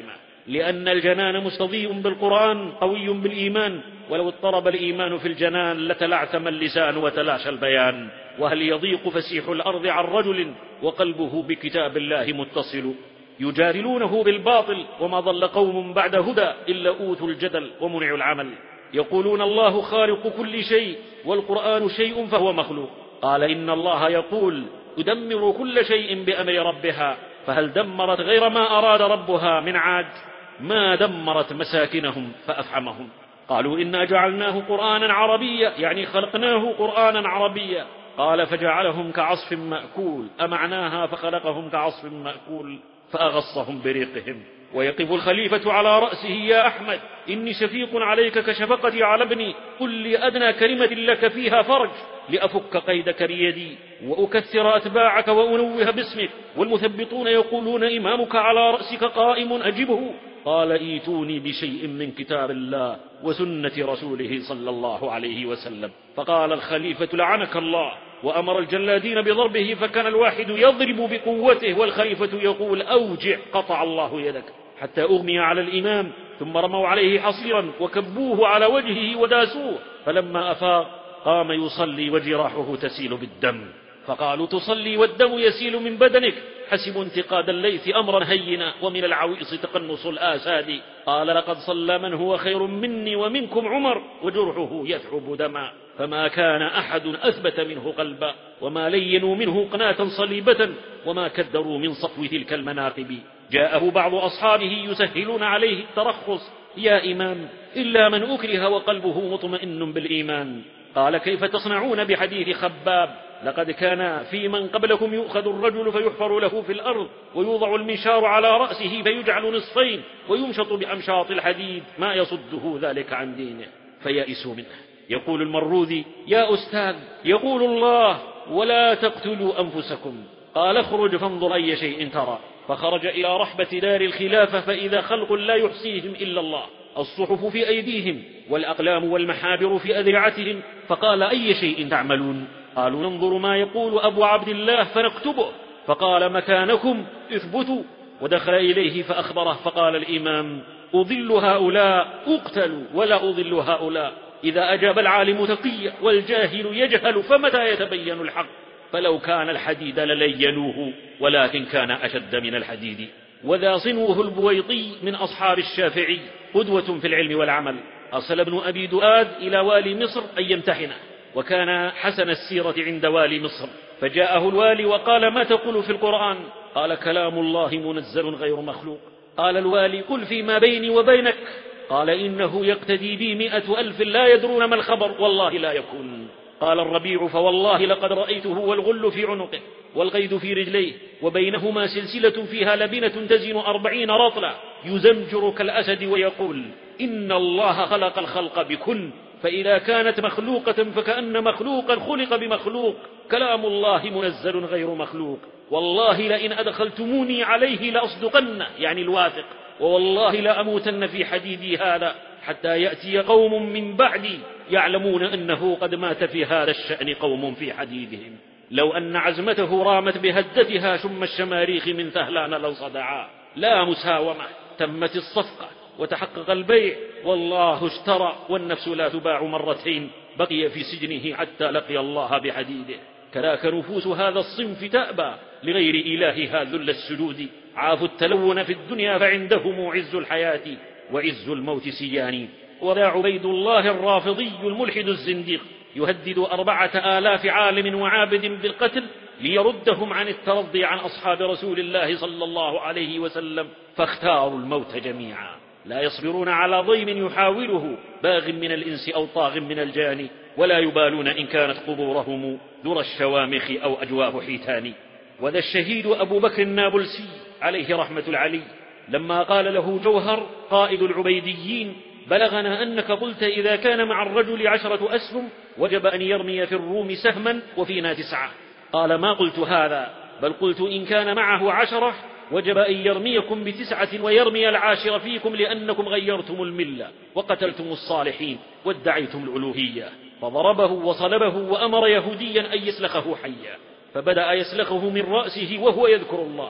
لأن الجنان مستضيء بالقرآن قوي بالإيمان، ولو اضطرب الإيمان في الجنان لتلعثم اللسان وتلاشى البيان. وهل يضيق فسيح الأرض عن رجل وقلبه بكتاب الله متصل؟ يجادلونه بالباطل وما ضل قوم بعد هدى إلا أوتوا الجدل ومنعوا العمل. يقولون الله خالق كل شيء والقرآن شيء فهو مخلوق. قال إن الله يقول تدمر كل شيء بأمر ربها، فهل دمرت غير ما أراد ربها من عاد؟ ما دمرت مساكنهم فأفحمهم. قالوا إنا جعلناه قرآنا عربيا، يعني خلقناه قرآنا عربيا. قال فجعلهم كعصف مأكول، أمعناها فخلقهم كعصف مأكول فأغصهم بريقهم. ويقف الخليفة على رأسه يا أحمد إني شفيق عليك كشفقتي على ابني، قل لي أدنى كلمة لك فيها فرج لأفك قيدك بيدي وأكثر أتباعك وأنوه باسمك، والمثبطون يقولون إمامك على رأسك قائم أجبه. قال ايتوني بشيء من كتاب الله وسنة رسوله صلى الله عليه وسلم. فقال الخليفة لعنك الله، وأمر الجلادين بضربه، فكان الواحد يضرب بقوته والخليفة يقول أوجع قطع الله يدك، حتى أغمي على الإمام، ثم رموا عليه حصيرا وكبوه على وجهه وداسوه، فلما أفاق قام يصلي وجراحه تسيل بالدم. فقالوا تصلي والدم يسيل من بدنك؟ حسبوا انتقاد الليث أمرا هينا، ومن العويص تقنص الآساد. قال لقد صلى من هو خير مني ومنكم عمر وجرحه يثعب دما، فما كان أحد أثبت منه قلبا، وما لينوا منه قناة صليبة، وما كدروا من صفو تلك المناقب. جاءه بعض أصحابه يسهلون عليه الترخص يا إمام إلا من أكره وقلبه مطمئن بالإيمان. قال كيف تصنعون بحديث خباب؟ لقد كان في من قبلكم يؤخذ الرجل فيحفر له في الأرض ويوضع المنشار على رأسه فيجعل نصفين ويمشط بأمشاط الحديد ما يصده ذلك عن دينه، فيئسوا منه. يقول المروذي يا أستاذ يقول الله ولا تقتلوا أنفسكم. قال اخرج فانظر أي شيء ترى. فخرج إلى رحبة دار الخلافة فإذا خلق لا يحصيهم إلا الله، الصحف في أيديهم والأقلام والمحابر في أذرعتهم. فقال أي شيء تعملون؟ قالوا ننظر ما يقول أبو عبد الله فنكتبه. فقال مكانكم اثبتوا. ودخل إليه فأخبره. فقال الإمام أضل هؤلاء أقتل ولا أضل هؤلاء. إذا أجاب العالم تقي والجاهل يجهل فمتى يتبين الحق؟ فلو كان الحديد للينوه ولكن كان أشد من الحديد. وذا صنوه البويطي من أصحاب الشافعي قدوة في العلم والعمل. أرسل ابن أبي دؤاد إلى والي مصر أن يمتحنه، وكان حسن السيرة عند والي مصر. فجاءه الوالي وقال ما تقول في القرآن؟ قال كلام الله منزل غير مخلوق. قال الوالي قل فيما بيني وبينك. قال إنه يقتدي بي مئة ألف لا يدرون ما الخبر والله لا يكون. قال الربيع فوالله لقد رأيته والغل في عنقه والقيد في رجليه وبينهما سلسلة فيها لبنة تزن أربعين رطلا يزمجر كالأسد ويقول إن الله خلق الخلق بكن، فإذا كانت مخلوقة فكأن مخلوقا خلق بمخلوق. كلام الله منزل غير مخلوق. والله لئن أدخلتموني عليه لأصدقن، يعني الواثق، ووالله لأموتن في حديدي هذا حتى يأتي قوم من بعدي يعلمون أنه قد مات في هذا الشأن قوم في حديدهم. لو أن عزمته رامت بهدتها شم الشماريخ من ثهلان لو صدعا. لا مساومة، تمت الصفقة وتحقق البيع، والله اشترى، والنفس لا تباع مرتين. بقي في سجنه حتى لقي الله بحديده. كذاك نفوس هذا الصنف تأبى لغير إلهها ذل السجود. عافوا التلون في الدنيا فعندهم عز الحياة وعز الموت سيان. وذا عبيد الله الرافضي الملحد الزنديق يهدد أربعة آلاف عالم وعابد بالقتل ليردهم عن الترضي عن أصحاب رسول الله صلى الله عليه وسلم، فاختاروا الموت جميعا. لا يصبرون على ضيم يحاوله باغ من الإنس أو طاغ من الجان، ولا يبالون إن كانت قبورهم در الشوامخ أو أجواه حيتان. وذا الشهيد أبو بكر النابلسي عليه رحمة العلي لما قال له جوهر قائد العبيديين بلغنا أنك قلت إذا كان مع الرجل عشرة أسهم وجب أن يرمي في الروم سهما وفينا تسعة. قال ما قلت هذا، بل قلت إن كان معه عشرة وجب أن يرميكم بتسعة ويرمي العاشر فيكم، لأنكم غيرتم الملة وقتلتم الصالحين وادعيتم الألوهية. فضربه وصلبه وأمر يهوديا أن يسلخه حيا، فبدأ يسلخه من رأسه وهو يذكر الله،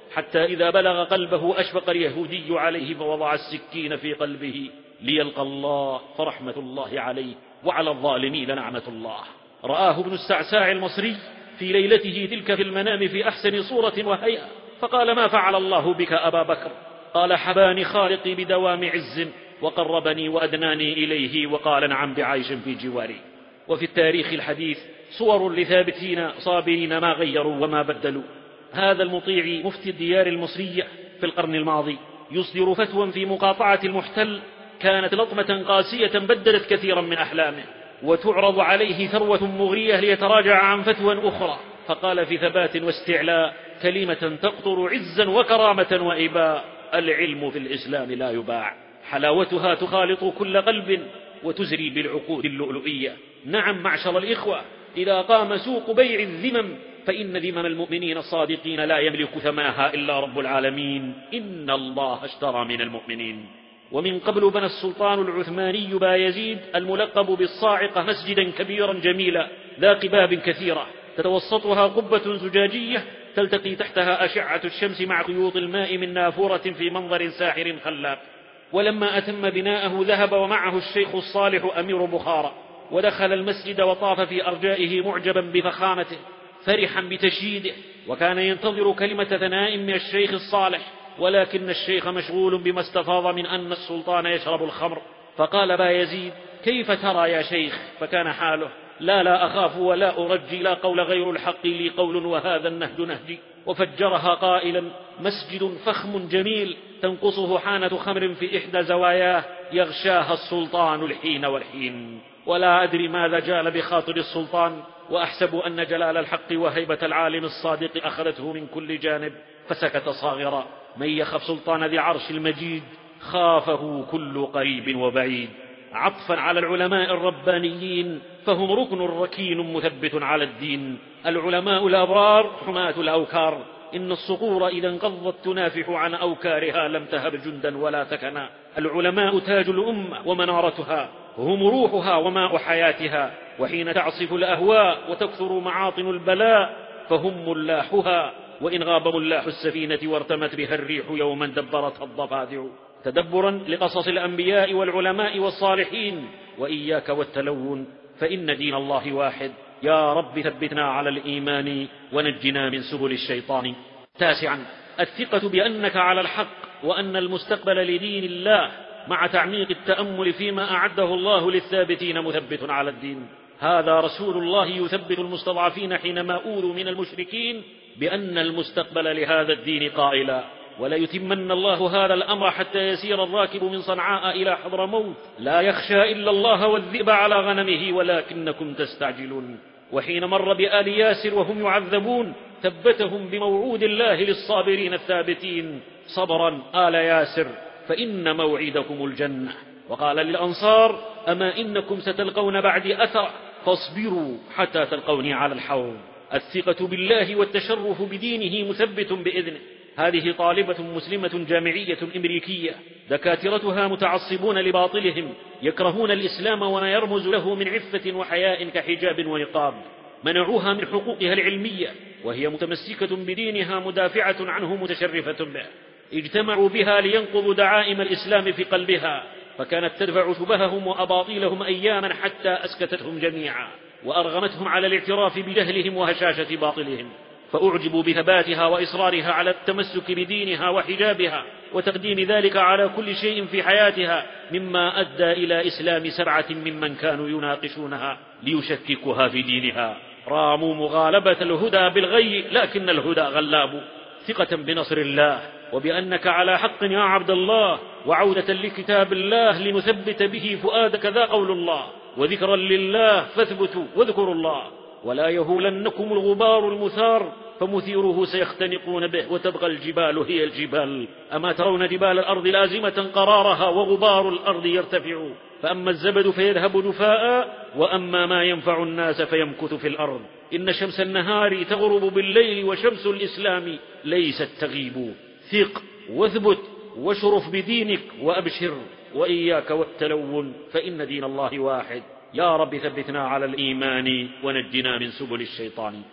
حتى إذا بلغ قلبه أشفق اليهودي عليه فوضع السكين في قلبه ليلقى الله، فرحمة الله عليه وعلى الظالمين نعمة الله. رآه ابن السعساع المصري في ليلته تلك في المنام في أحسن صورة وهيئة، فقال: ما فعل الله بك أبا بكر؟ قال: حباني خالقي بدوام عز وقربني وأدناني إليه، وقال: نعم بعيش في جواري. وفي التاريخ الحديث صور لثابتين صابرين ما غيروا وما بدلوا. هذا المطيع مفتي الديار المصرية في القرن الماضي يصدر فتوى في مقاطعة المحتل كانت لطمة قاسية بدلت كثيرا من أحلامه، وتعرض عليه ثروة مغرية ليتراجع عن فتوى أخرى، فقال في ثبات واستعلاء كلمة تقطر عزا وكرامة وإباء: العلم في الإسلام لا يباع، حلاوتها تخالط كل قلب وتزري بالعقود اللؤلؤية. نعم معشر الإخوة، إذا قام سوق بيع الذمم فإن ذمم المؤمنين الصادقين لا يملك ثمنها إلا رب العالمين، إن الله اشترى من المؤمنين. ومن قبل بنى السلطان العثماني بايزيد الملقب بالصاعقة مسجدا كبيرا جميلا ذا قباب كثيرة تتوسطها قبة زجاجية تلتقي تحتها أشعة الشمس مع خيوط الماء من نافورة في منظر ساحر خلاب. ولما أتم بناءه ذهب ومعه الشيخ الصالح أمير بخارى، ودخل المسجد وطاف في أرجائه معجبا بفخامته فرحا بتشييده، وكان ينتظر كلمة ثناء من الشيخ الصالح، ولكن الشيخ مشغول بما استفاض من أن السلطان يشرب الخمر. فقال بايزيد: كيف ترى يا شيخ؟ فكان حاله: لا لا أخاف ولا أرجي، لا قول غير الحق لي قول وهذا النهج نهجي. وفجرها قائلا: مسجد فخم جميل تنقصه حانة خمر في إحدى زواياه يغشاها السلطان الحين والحين. ولا أدري ماذا جال بخاطر السلطان، وأحسب أن جلال الحق وهيبة العالم الصادق أخذته من كل جانب فسكت صاغرا. من يخف سلطان ذي عرش المجيد خافه كل قريب وبعيد. عطفا على العلماء الربانيين فهم ركن ركين مثبت على الدين. العلماء الأبرار حماة الأوكار، إن الصقور إذا انقضت تنافح عن أوكارها لم تهب جندا ولا ثكنا. العلماء تاج الأمة ومنارتها، هم روحها وماء حياتها، وحين تعصف الأهواء وتكثر معاطن البلاء فهم ملاحها، وإن غاب ملاح السفينة وارتمت بها الريح يوما دبرتها الضفادع. تدبرا لقصص الأنبياء والعلماء والصالحين، وإياك والتلون، فإن دين الله واحد. يا رب ثبتنا على الإيمان ونجنا من سبل الشيطان. تاسعا، الثقة بأنك على الحق، وأن المستقبل لدين الله مع تعميق التأمل فيما أعده الله للثابتين مثبت على الدين. هذا رسول الله يثبت المستضعفين حينما أوذوا من المشركين بأن المستقبل لهذا الدين قائلا: ولا يتمن الله هذا الأمر حتى يسير الراكب من صنعاء إلى حضرموت لا يخشى إلا الله والذئب على غنمه ولكنكم تستعجلون. وحين مر بآل ياسر وهم يعذبون ثبتهم بموعود الله للصابرين الثابتين: صبرا آل ياسر فإن موعدكم الجنة. وقال للأنصار: أما إنكم ستلقون بعدي أثر فاصبروا حتى تلقوني على الحوض. الثقة بالله والتشرف بدينه مثبت بإذنه. هذه طالبة مسلمة جامعية أمريكية، دكاترتها متعصبون لباطلهم، يكرهون الإسلام وما يرمز له من عفة وحياء كحجاب ونقاب. منعوها من حقوقها العلمية وهي متمسكة بدينها مدافعة عنه متشرفة به. اجتمعوا بها لينقضوا دعائم الإسلام في قلبها، فكانت تدفع شبههم وأباطيلهم أياما حتى أسكتتهم جميعا وأرغمتهم على الاعتراف بجهلهم وهشاشة باطلهم. فأعجبوا بثباتها وإصرارها على التمسك بدينها وحجابها وتقديم ذلك على كل شيء في حياتها، مما أدى إلى إسلام سبعة ممن كانوا يناقشونها ليشككها في دينها. راموا مغالبة الهدى بالغي لكن الهدى غلاب. ثقة بنصر الله وبأنك على حق يا عبد الله، وعودة لكتاب الله لنثبت به فؤادك ذا قول الله، وذكرا لله فاثبتوا واذكروا الله. ولا يهولنكم الغبار المثار فمثيره سيختنقون به وتبقى الجبال هي الجبال. أما ترون جبال الأرض لازمة قرارها وغبار الأرض يرتفع، فأما الزبد فيذهب جفاء وأما ما ينفع الناس فيمكث في الأرض. إن شمس النهار تغرب بالليل وشمس الإسلام ليست تغيب. ثق واثبت واشرف بدينك وأبشر، وإياك والتلون فإن دين الله واحد. يا رب ثبتنا على الإيمان ونجنا من سبل الشيطان.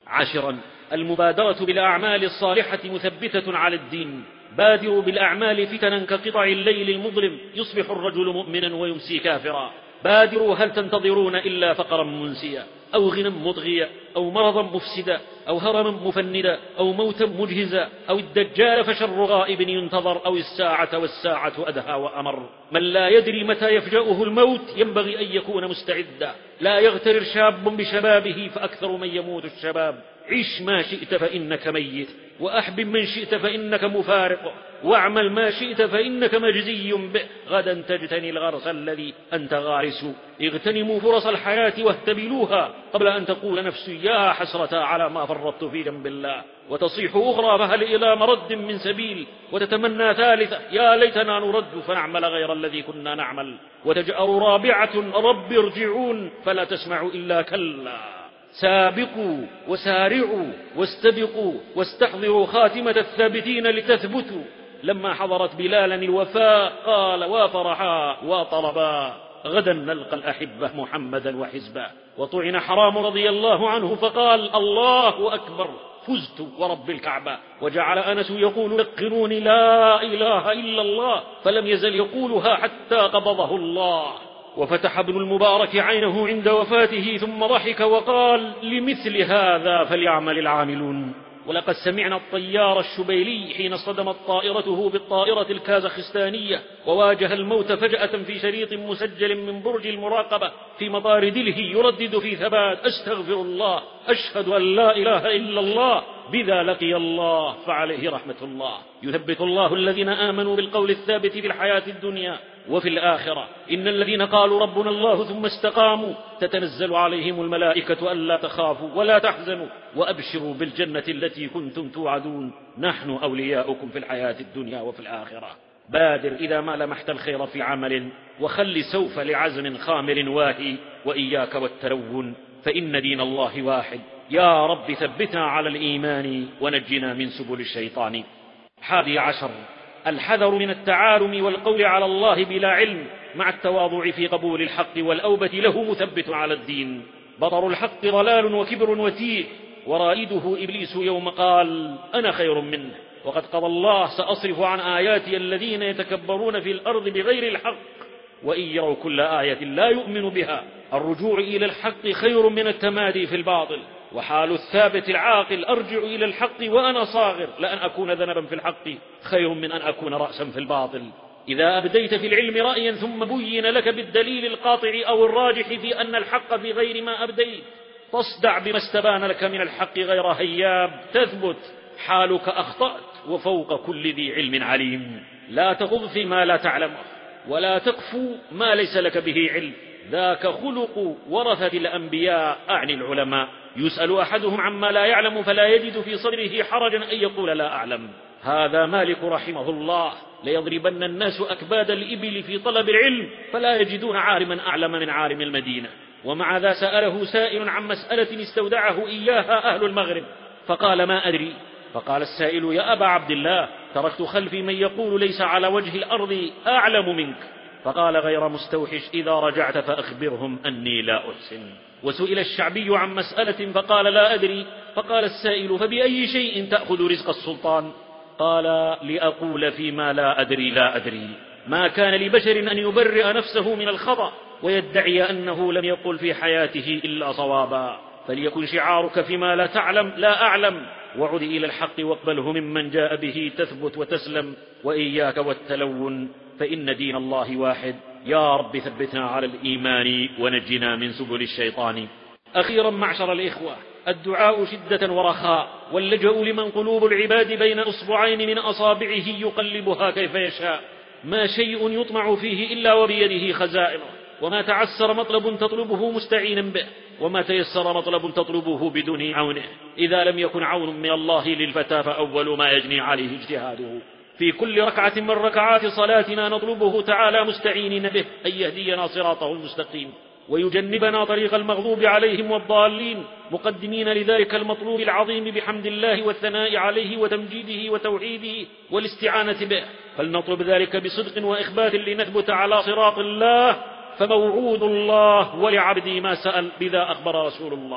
عاشرا، المبادرة بالأعمال الصالحة مثبتة على الدين. بادروا بالأعمال فتنا كقطع الليل المظلم، يصبح الرجل مؤمنا ويمسي كافرا. بادروا، هل تنتظرون إلا فقرا منسيا، أو غنى مطغيا، أو مرضا مفسدا، أو هرما مفندا، أو موتا مجهزا، أو الدجال فشر غائب ينتظر، أو الساعة والساعة أدهى وأمر. من لا يدري متى يفجأه الموت ينبغي أن يكون مستعدا. لا يغترر شاب بشبابه فأكثر من يموت الشباب. عش ما شئت فإنك ميت، وأحبب من شئت فإنك مفارق، واعمل ما شئت فإنك مجزي به، غدا تجتني الغرس الذي أنت غارس. اغتنموا فرص الحياة واهتبلوها قبل أن تقول نفسي يا حسرة على ما فرطت في جنب الله، وتصيح أخرى فهل إلى مرد من سبيل، وتتمنى ثالثة يا ليتنا نرد فنعمل غير الذي كنا نعمل، وتجأر رابعة رب ارجعون فلا تسمع إلا كلا. سابقوا وسارعوا واستبقوا واستحضروا خاتمة الثابتين لتثبتوا. لما حضرت بلالا الوفاء قال وفرحا وطلبا، غدا نلقى الأحبة محمدا وحزبا. وطعن حرام رضي الله عنه فقال الله أكبر فزت ورب الكعبة. وجعل أنس يقول لقنوني لا إله إلا الله، فلم يزل يقولها حتى قبضه الله. وفتح ابن المبارك عينه عند وفاته ثم ضحك وقال لمثل هذا فليعمل العاملون. ولقد سمعنا الطيار الشبيلي حين صدمت طائرته بالطائرة الكازاخستانية وواجه الموت فجأة في شريط مسجل من برج المراقبة في مطار دلهي يردد في ثبات أستغفر الله أشهد أن لا إله إلا الله، بذا لقي الله فعليه رحمة الله. يثبت الله الذين آمنوا بالقول الثابت في الحياة الدنيا وفي الآخرة. إن الذين قالوا ربنا الله ثم استقاموا تتنزل عليهم الملائكة ألا تخافوا ولا تحزنوا وأبشروا بالجنة التي كنتم توعدون نحن أولياؤكم في الحياة الدنيا وفي الآخرة. بادر إذا ما لمحت الخير في عمل، وخل سوف لعزم خامل واهي، وإياك والتلون فإن دين الله واحد. يا رب ثبتنا على الإيمان ونجنا من سبل الشيطان. حادي عشر، الحذر من التعالم والقول على الله بلا علم مع التواضع في قبول الحق والأوبة له مثبت على الدين. بطر الحق ضلال وكبر وتيه، ورائده إبليس يوم قال أنا خير منه. وقد قضى الله سأصرف عن آياتي الذين يتكبرون في الأرض بغير الحق، وإن يروا كل آية لا يؤمن بها. الرجوع إلى الحق خير من التمادي في الباطل، وحال الثابت العاقل أرجع إلى الحق وأنا صاغر، لأن أكون ذنبا في الحق خير من أن أكون رأسا في الباطل. إذا أبديت في العلم رأيا ثم بين لك بالدليل القاطع أو الراجح في أن الحق في غير ما أبديت، تصدع بما استبان لك من الحق غير هياب، تثبت حالك أخطأت وفوق كل ذي علم عليم. لا تخض فيما لا تعلمه، ولا تقفو ما ليس لك به علم، ذاك خلق ورثة الأنبياء أعني العلماء. يسأل أحدهم عما لا يعلم فلا يجد في صدره حرجا أن يقول لا أعلم. هذا مالك رحمه الله، ليضربن الناس أكباد الإبل في طلب العلم فلا يجدون عالما أعلم من عالم المدينة. ومع ذا سأله سائل عن مسألة استودعه إياها أهل المغرب فقال ما أدري. فقال السائل يا أبا عبد الله تركت خلفي من يقول ليس على وجه الأرض أعلم منك. فقال غير مستوحش إذا رجعت فأخبرهم أني لا أحسن. وسئل الشعبي عن مسألة فقال لا أدري. فقال السائل فبأي شيء تأخذ رزق السلطان؟ قال لأقول فيما لا أدري لا أدري. ما كان لبشر أن يبرئ نفسه من الخطأ ويدعي أنه لم يقل في حياته إلا صوابا. فليكن شعارك فيما لا تعلم لا أعلم، وعد إلى الحق واقبله ممن جاء به تثبت وتسلم، وإياك والتلون فإن دين الله واحد. يا رب ثبتنا على الإيمان ونجنا من سبل الشيطان. أخيرا معشر الإخوة، الدعاء شدة ورخاء، واللجأ لمن قلوب العباد بين أصبعين من أصابعه يقلبها كيف يشاء. ما شيء يطمع فيه إلا وبيده خزائنه، وما تعسر مطلب تطلبه مستعينا به، وما تيسر مطلب تطلبه بدون عونه. إذا لم يكن عون من الله للفتى فأول ما يجني عليه اجتهاده. في كل ركعة من ركعات صلاتنا نطلبه تعالى مستعينين به أن يهدينا صراطه المستقيم ويجنبنا طريق المغضوب عليهم والضالين، مقدمين لذلك المطلوب العظيم بحمد الله والثناء عليه وتمجيده وتوحيده والاستعانة به. فلنطلب ذلك بصدق وإخبات لنثبت على صراط الله، فموعود الله ولعبدي ما سأل، بذا أخبر رسول الله.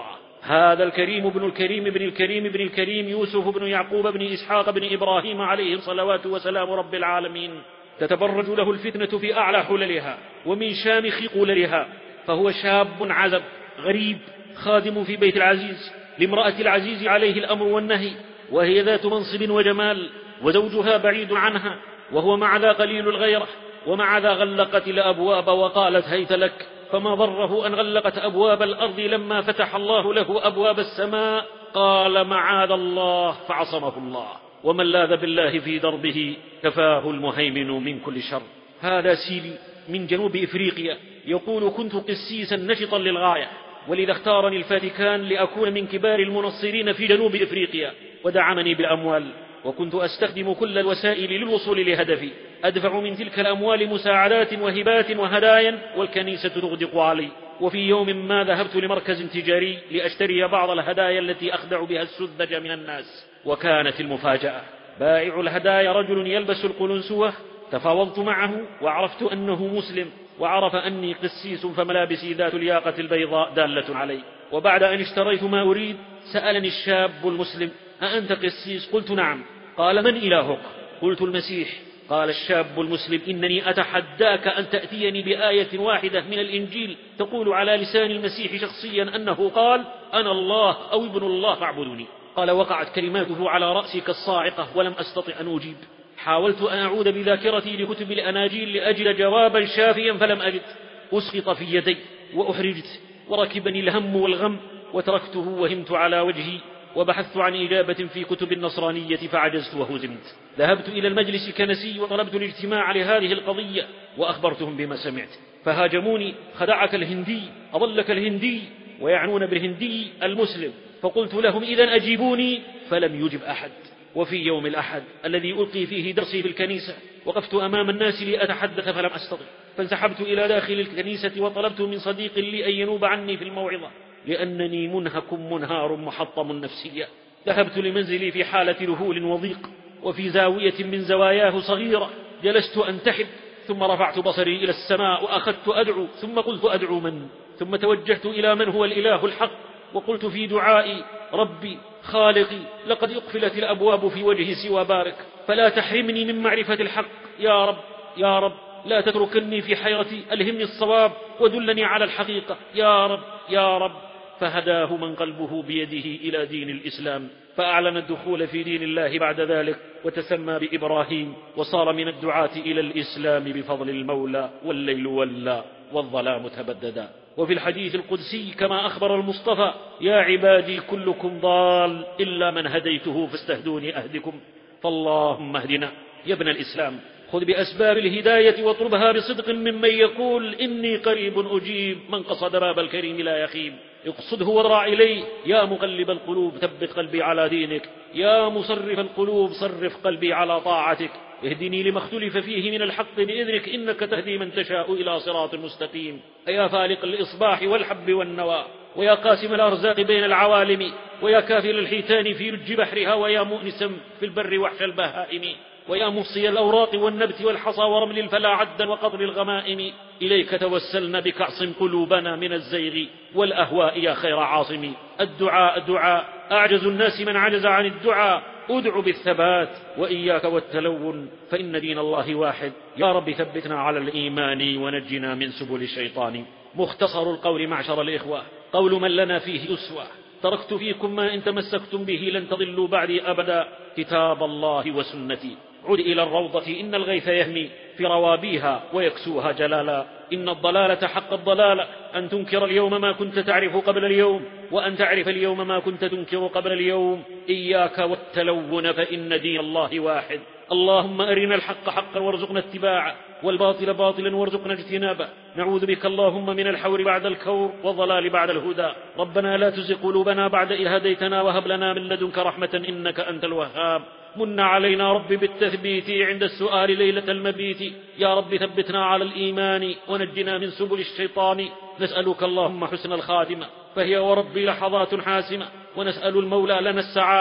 هذا الكريم بن الكريم بن الكريم بن الكريم يوسف بن يعقوب بن إسحاق بن إبراهيم عليه الصلوات وسلام رب العالمين تتبرج له الفتنة في أعلى حللها ومن شامخ قللها، فهو شاب عزب غريب خادم في بيت العزيز لامرأة العزيز عليه الأمر والنهي، وهي ذات منصب وجمال وزوجها بعيد عنها، وهو مع ذا قليل الغيرة، ومع ذا غلقت الأبواب وقالت هيت لك، فما ضره أن غلقت أبواب الأرض لما فتح الله له أبواب السماء قال معاذ الله فعصمه الله، ومن لاذ بالله في دربه كفاه المهيمن من كل شر. هذا سيلي من جنوب إفريقيا يقول كنت قسيسا نشطا للغاية، ولذا اختارني الفاتيكان لأكون من كبار المنصرين في جنوب إفريقيا ودعمني بالأموال، وكنت أستخدم كل الوسائل للوصول لهدفي، أدفع من تلك الأموال مساعدات وهبات وهدايا والكنيسة تغدق علي. وفي يوم ما ذهبت لمركز تجاري لأشتري بعض الهدايا التي أخدع بها السذج من الناس، وكانت المفاجأة بائع الهدايا رجل يلبس القلنسوة. تفاوضت معه وعرفت أنه مسلم، وعرف أني قسيس فملابسي ذات الياقة البيضاء دالة علي. وبعد أن اشتريت ما أريد سألني الشاب المسلم أأنت قسيس؟ قلت نعم. قال من إلهك؟ قلت المسيح. قال الشاب المسلم إنني أتحداك أن تأتيني بآية واحدة من الإنجيل تقول على لسان المسيح شخصيا أنه قال أنا الله أو ابن الله فاعبدوني. قال وقعت كلماته على رأسي كالصاعقة ولم أستطع أن أجيب. حاولت أن أعود بذاكرتي لكتب الأناجيل لأجد جوابا شافيا فلم أجد. أسقط في يدي وأحرجت وركبني الهم والغم وتركته وهمت على وجهي، وبحثت عن إجابة في كتب النصرانية فعجزت وهزمت. ذهبت إلى المجلس الكنسي وطلبت الاجتماع لهذه القضية وأخبرتهم بما سمعت، فهاجموني خدعك الهندي أضلك الهندي، ويعنون بالهندي المسلم. فقلت لهم إذن أجيبوني، فلم يجب أحد. وفي يوم الأحد الذي ألقي فيه درسي في الكنيسة وقفت أمام الناس لأتحدث فلم أستطع، فانسحبت إلى داخل الكنيسة وطلبت من صديق لي أن ينوب عني في الموعظة لأنني منهك منهار محطم نفسيا. ذهبت لمنزلي في حالة ذهول وضيق، وفي زاوية من زواياه صغيرة جلست أنتحب، ثم رفعت بصري إلى السماء وأخذت أدعو، ثم قلت أدعو من؟ ثم توجهت إلى من هو الإله الحق وقلت في دعائي ربي خالقي لقد أقفلت الأبواب في وجه سوى بارك، فلا تحرمني من معرفة الحق يا رب يا رب، لا تتركني في حيرتي، ألهمني الصواب ودلني على الحقيقة يا رب يا رب. فهداه من قلبه بيده إلى دين الإسلام، فأعلن الدخول في دين الله بعد ذلك، وتسمى بإبراهيم، وصار من الدعاة إلى الإسلام بفضل المولى. والليل ولى والظلام تبددا. وفي الحديث القدسي كما أخبر المصطفى يا عبادي كلكم ضال إلا من هديته فاستهدوني أهدكم. فاللهم اهدنا يا ابن الإسلام، خذ بأسباب الهداية واطلبها بصدق ممن يقول إني قريب أجيب، من قصد باب الكريم لا يخيب. اقصده وارع إليه يا مقلب القلوب ثبت قلبي على دينك، يا مصرف القلوب صرف قلبي على طاعتك. اهدني لما اختلف فيه من الحق بإذنك إنك تهدي من تشاء إلى صراط مستقيم. يا فالق الإصباح والحب والنوى، ويا قاسم الأرزاق بين العوالم، ويا كافل الحيتان في لج بحرها، ويا مؤنسا في البر وحش البهائم، ويا مفصي الأوراق والنبت والحصى ورمل الفلا عدا وقطر الغمائم. إليك توسلنا بك اعصم قلوبنا من الزيغ والأهواء يا خير عاصم. الدعاء دعاء أعجز الناس من عجز عن الدعاء، ادع بالثبات وإياك والتلون فإن دين الله واحد. يا رب ثبتنا على الإيمان ونجنا من سبل الشيطان. مختصر القول معشر الإخوة، قول من لنا فيه أسوة، تركت فيكم ما إن تمسكتم به لن تضلوا بعدي أبدا، كتاب الله وسنتي. عد إلى الروضة إن الغيث يهمي في روابيها ويكسوها جلالا. إن الضلالة حق الضلالة أن تنكر اليوم ما كنت تعرف قبل اليوم، وأن تعرف اليوم ما كنت تنكر قبل اليوم. إياك والتلون فإن دين الله واحد. اللهم أرنا الحق حقا وارزقنا اتباعه، والباطل باطلا وارزقنا اجتنابه. نعوذ بك اللهم من الحور بعد الكور والضلال بعد الهدى. ربنا لا تزغ قلوبنا بعد إذ هديتنا وهب لنا من لدنك رحمة إنك أنت الوهاب. من علينا رب بالتثبيت عند السؤال ليلة المبيت. يا رب ثبتنا على الإيمان ونجنا من سبل الشيطان. نسألك اللهم حسن الخاتمة، فهي وربي لحظات حاسمة، ونسأل المولى لنا السعادة،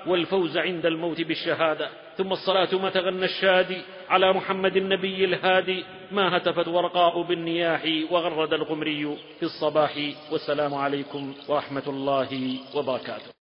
والفوز عند الموت بالشهادة. ثم الصلاة ما تغنى الشادي على محمد النبي الهادي، ما هتفت ورقاء بالنياح وغرد الغمري في الصباح. والسلام عليكم ورحمة الله وبركاته.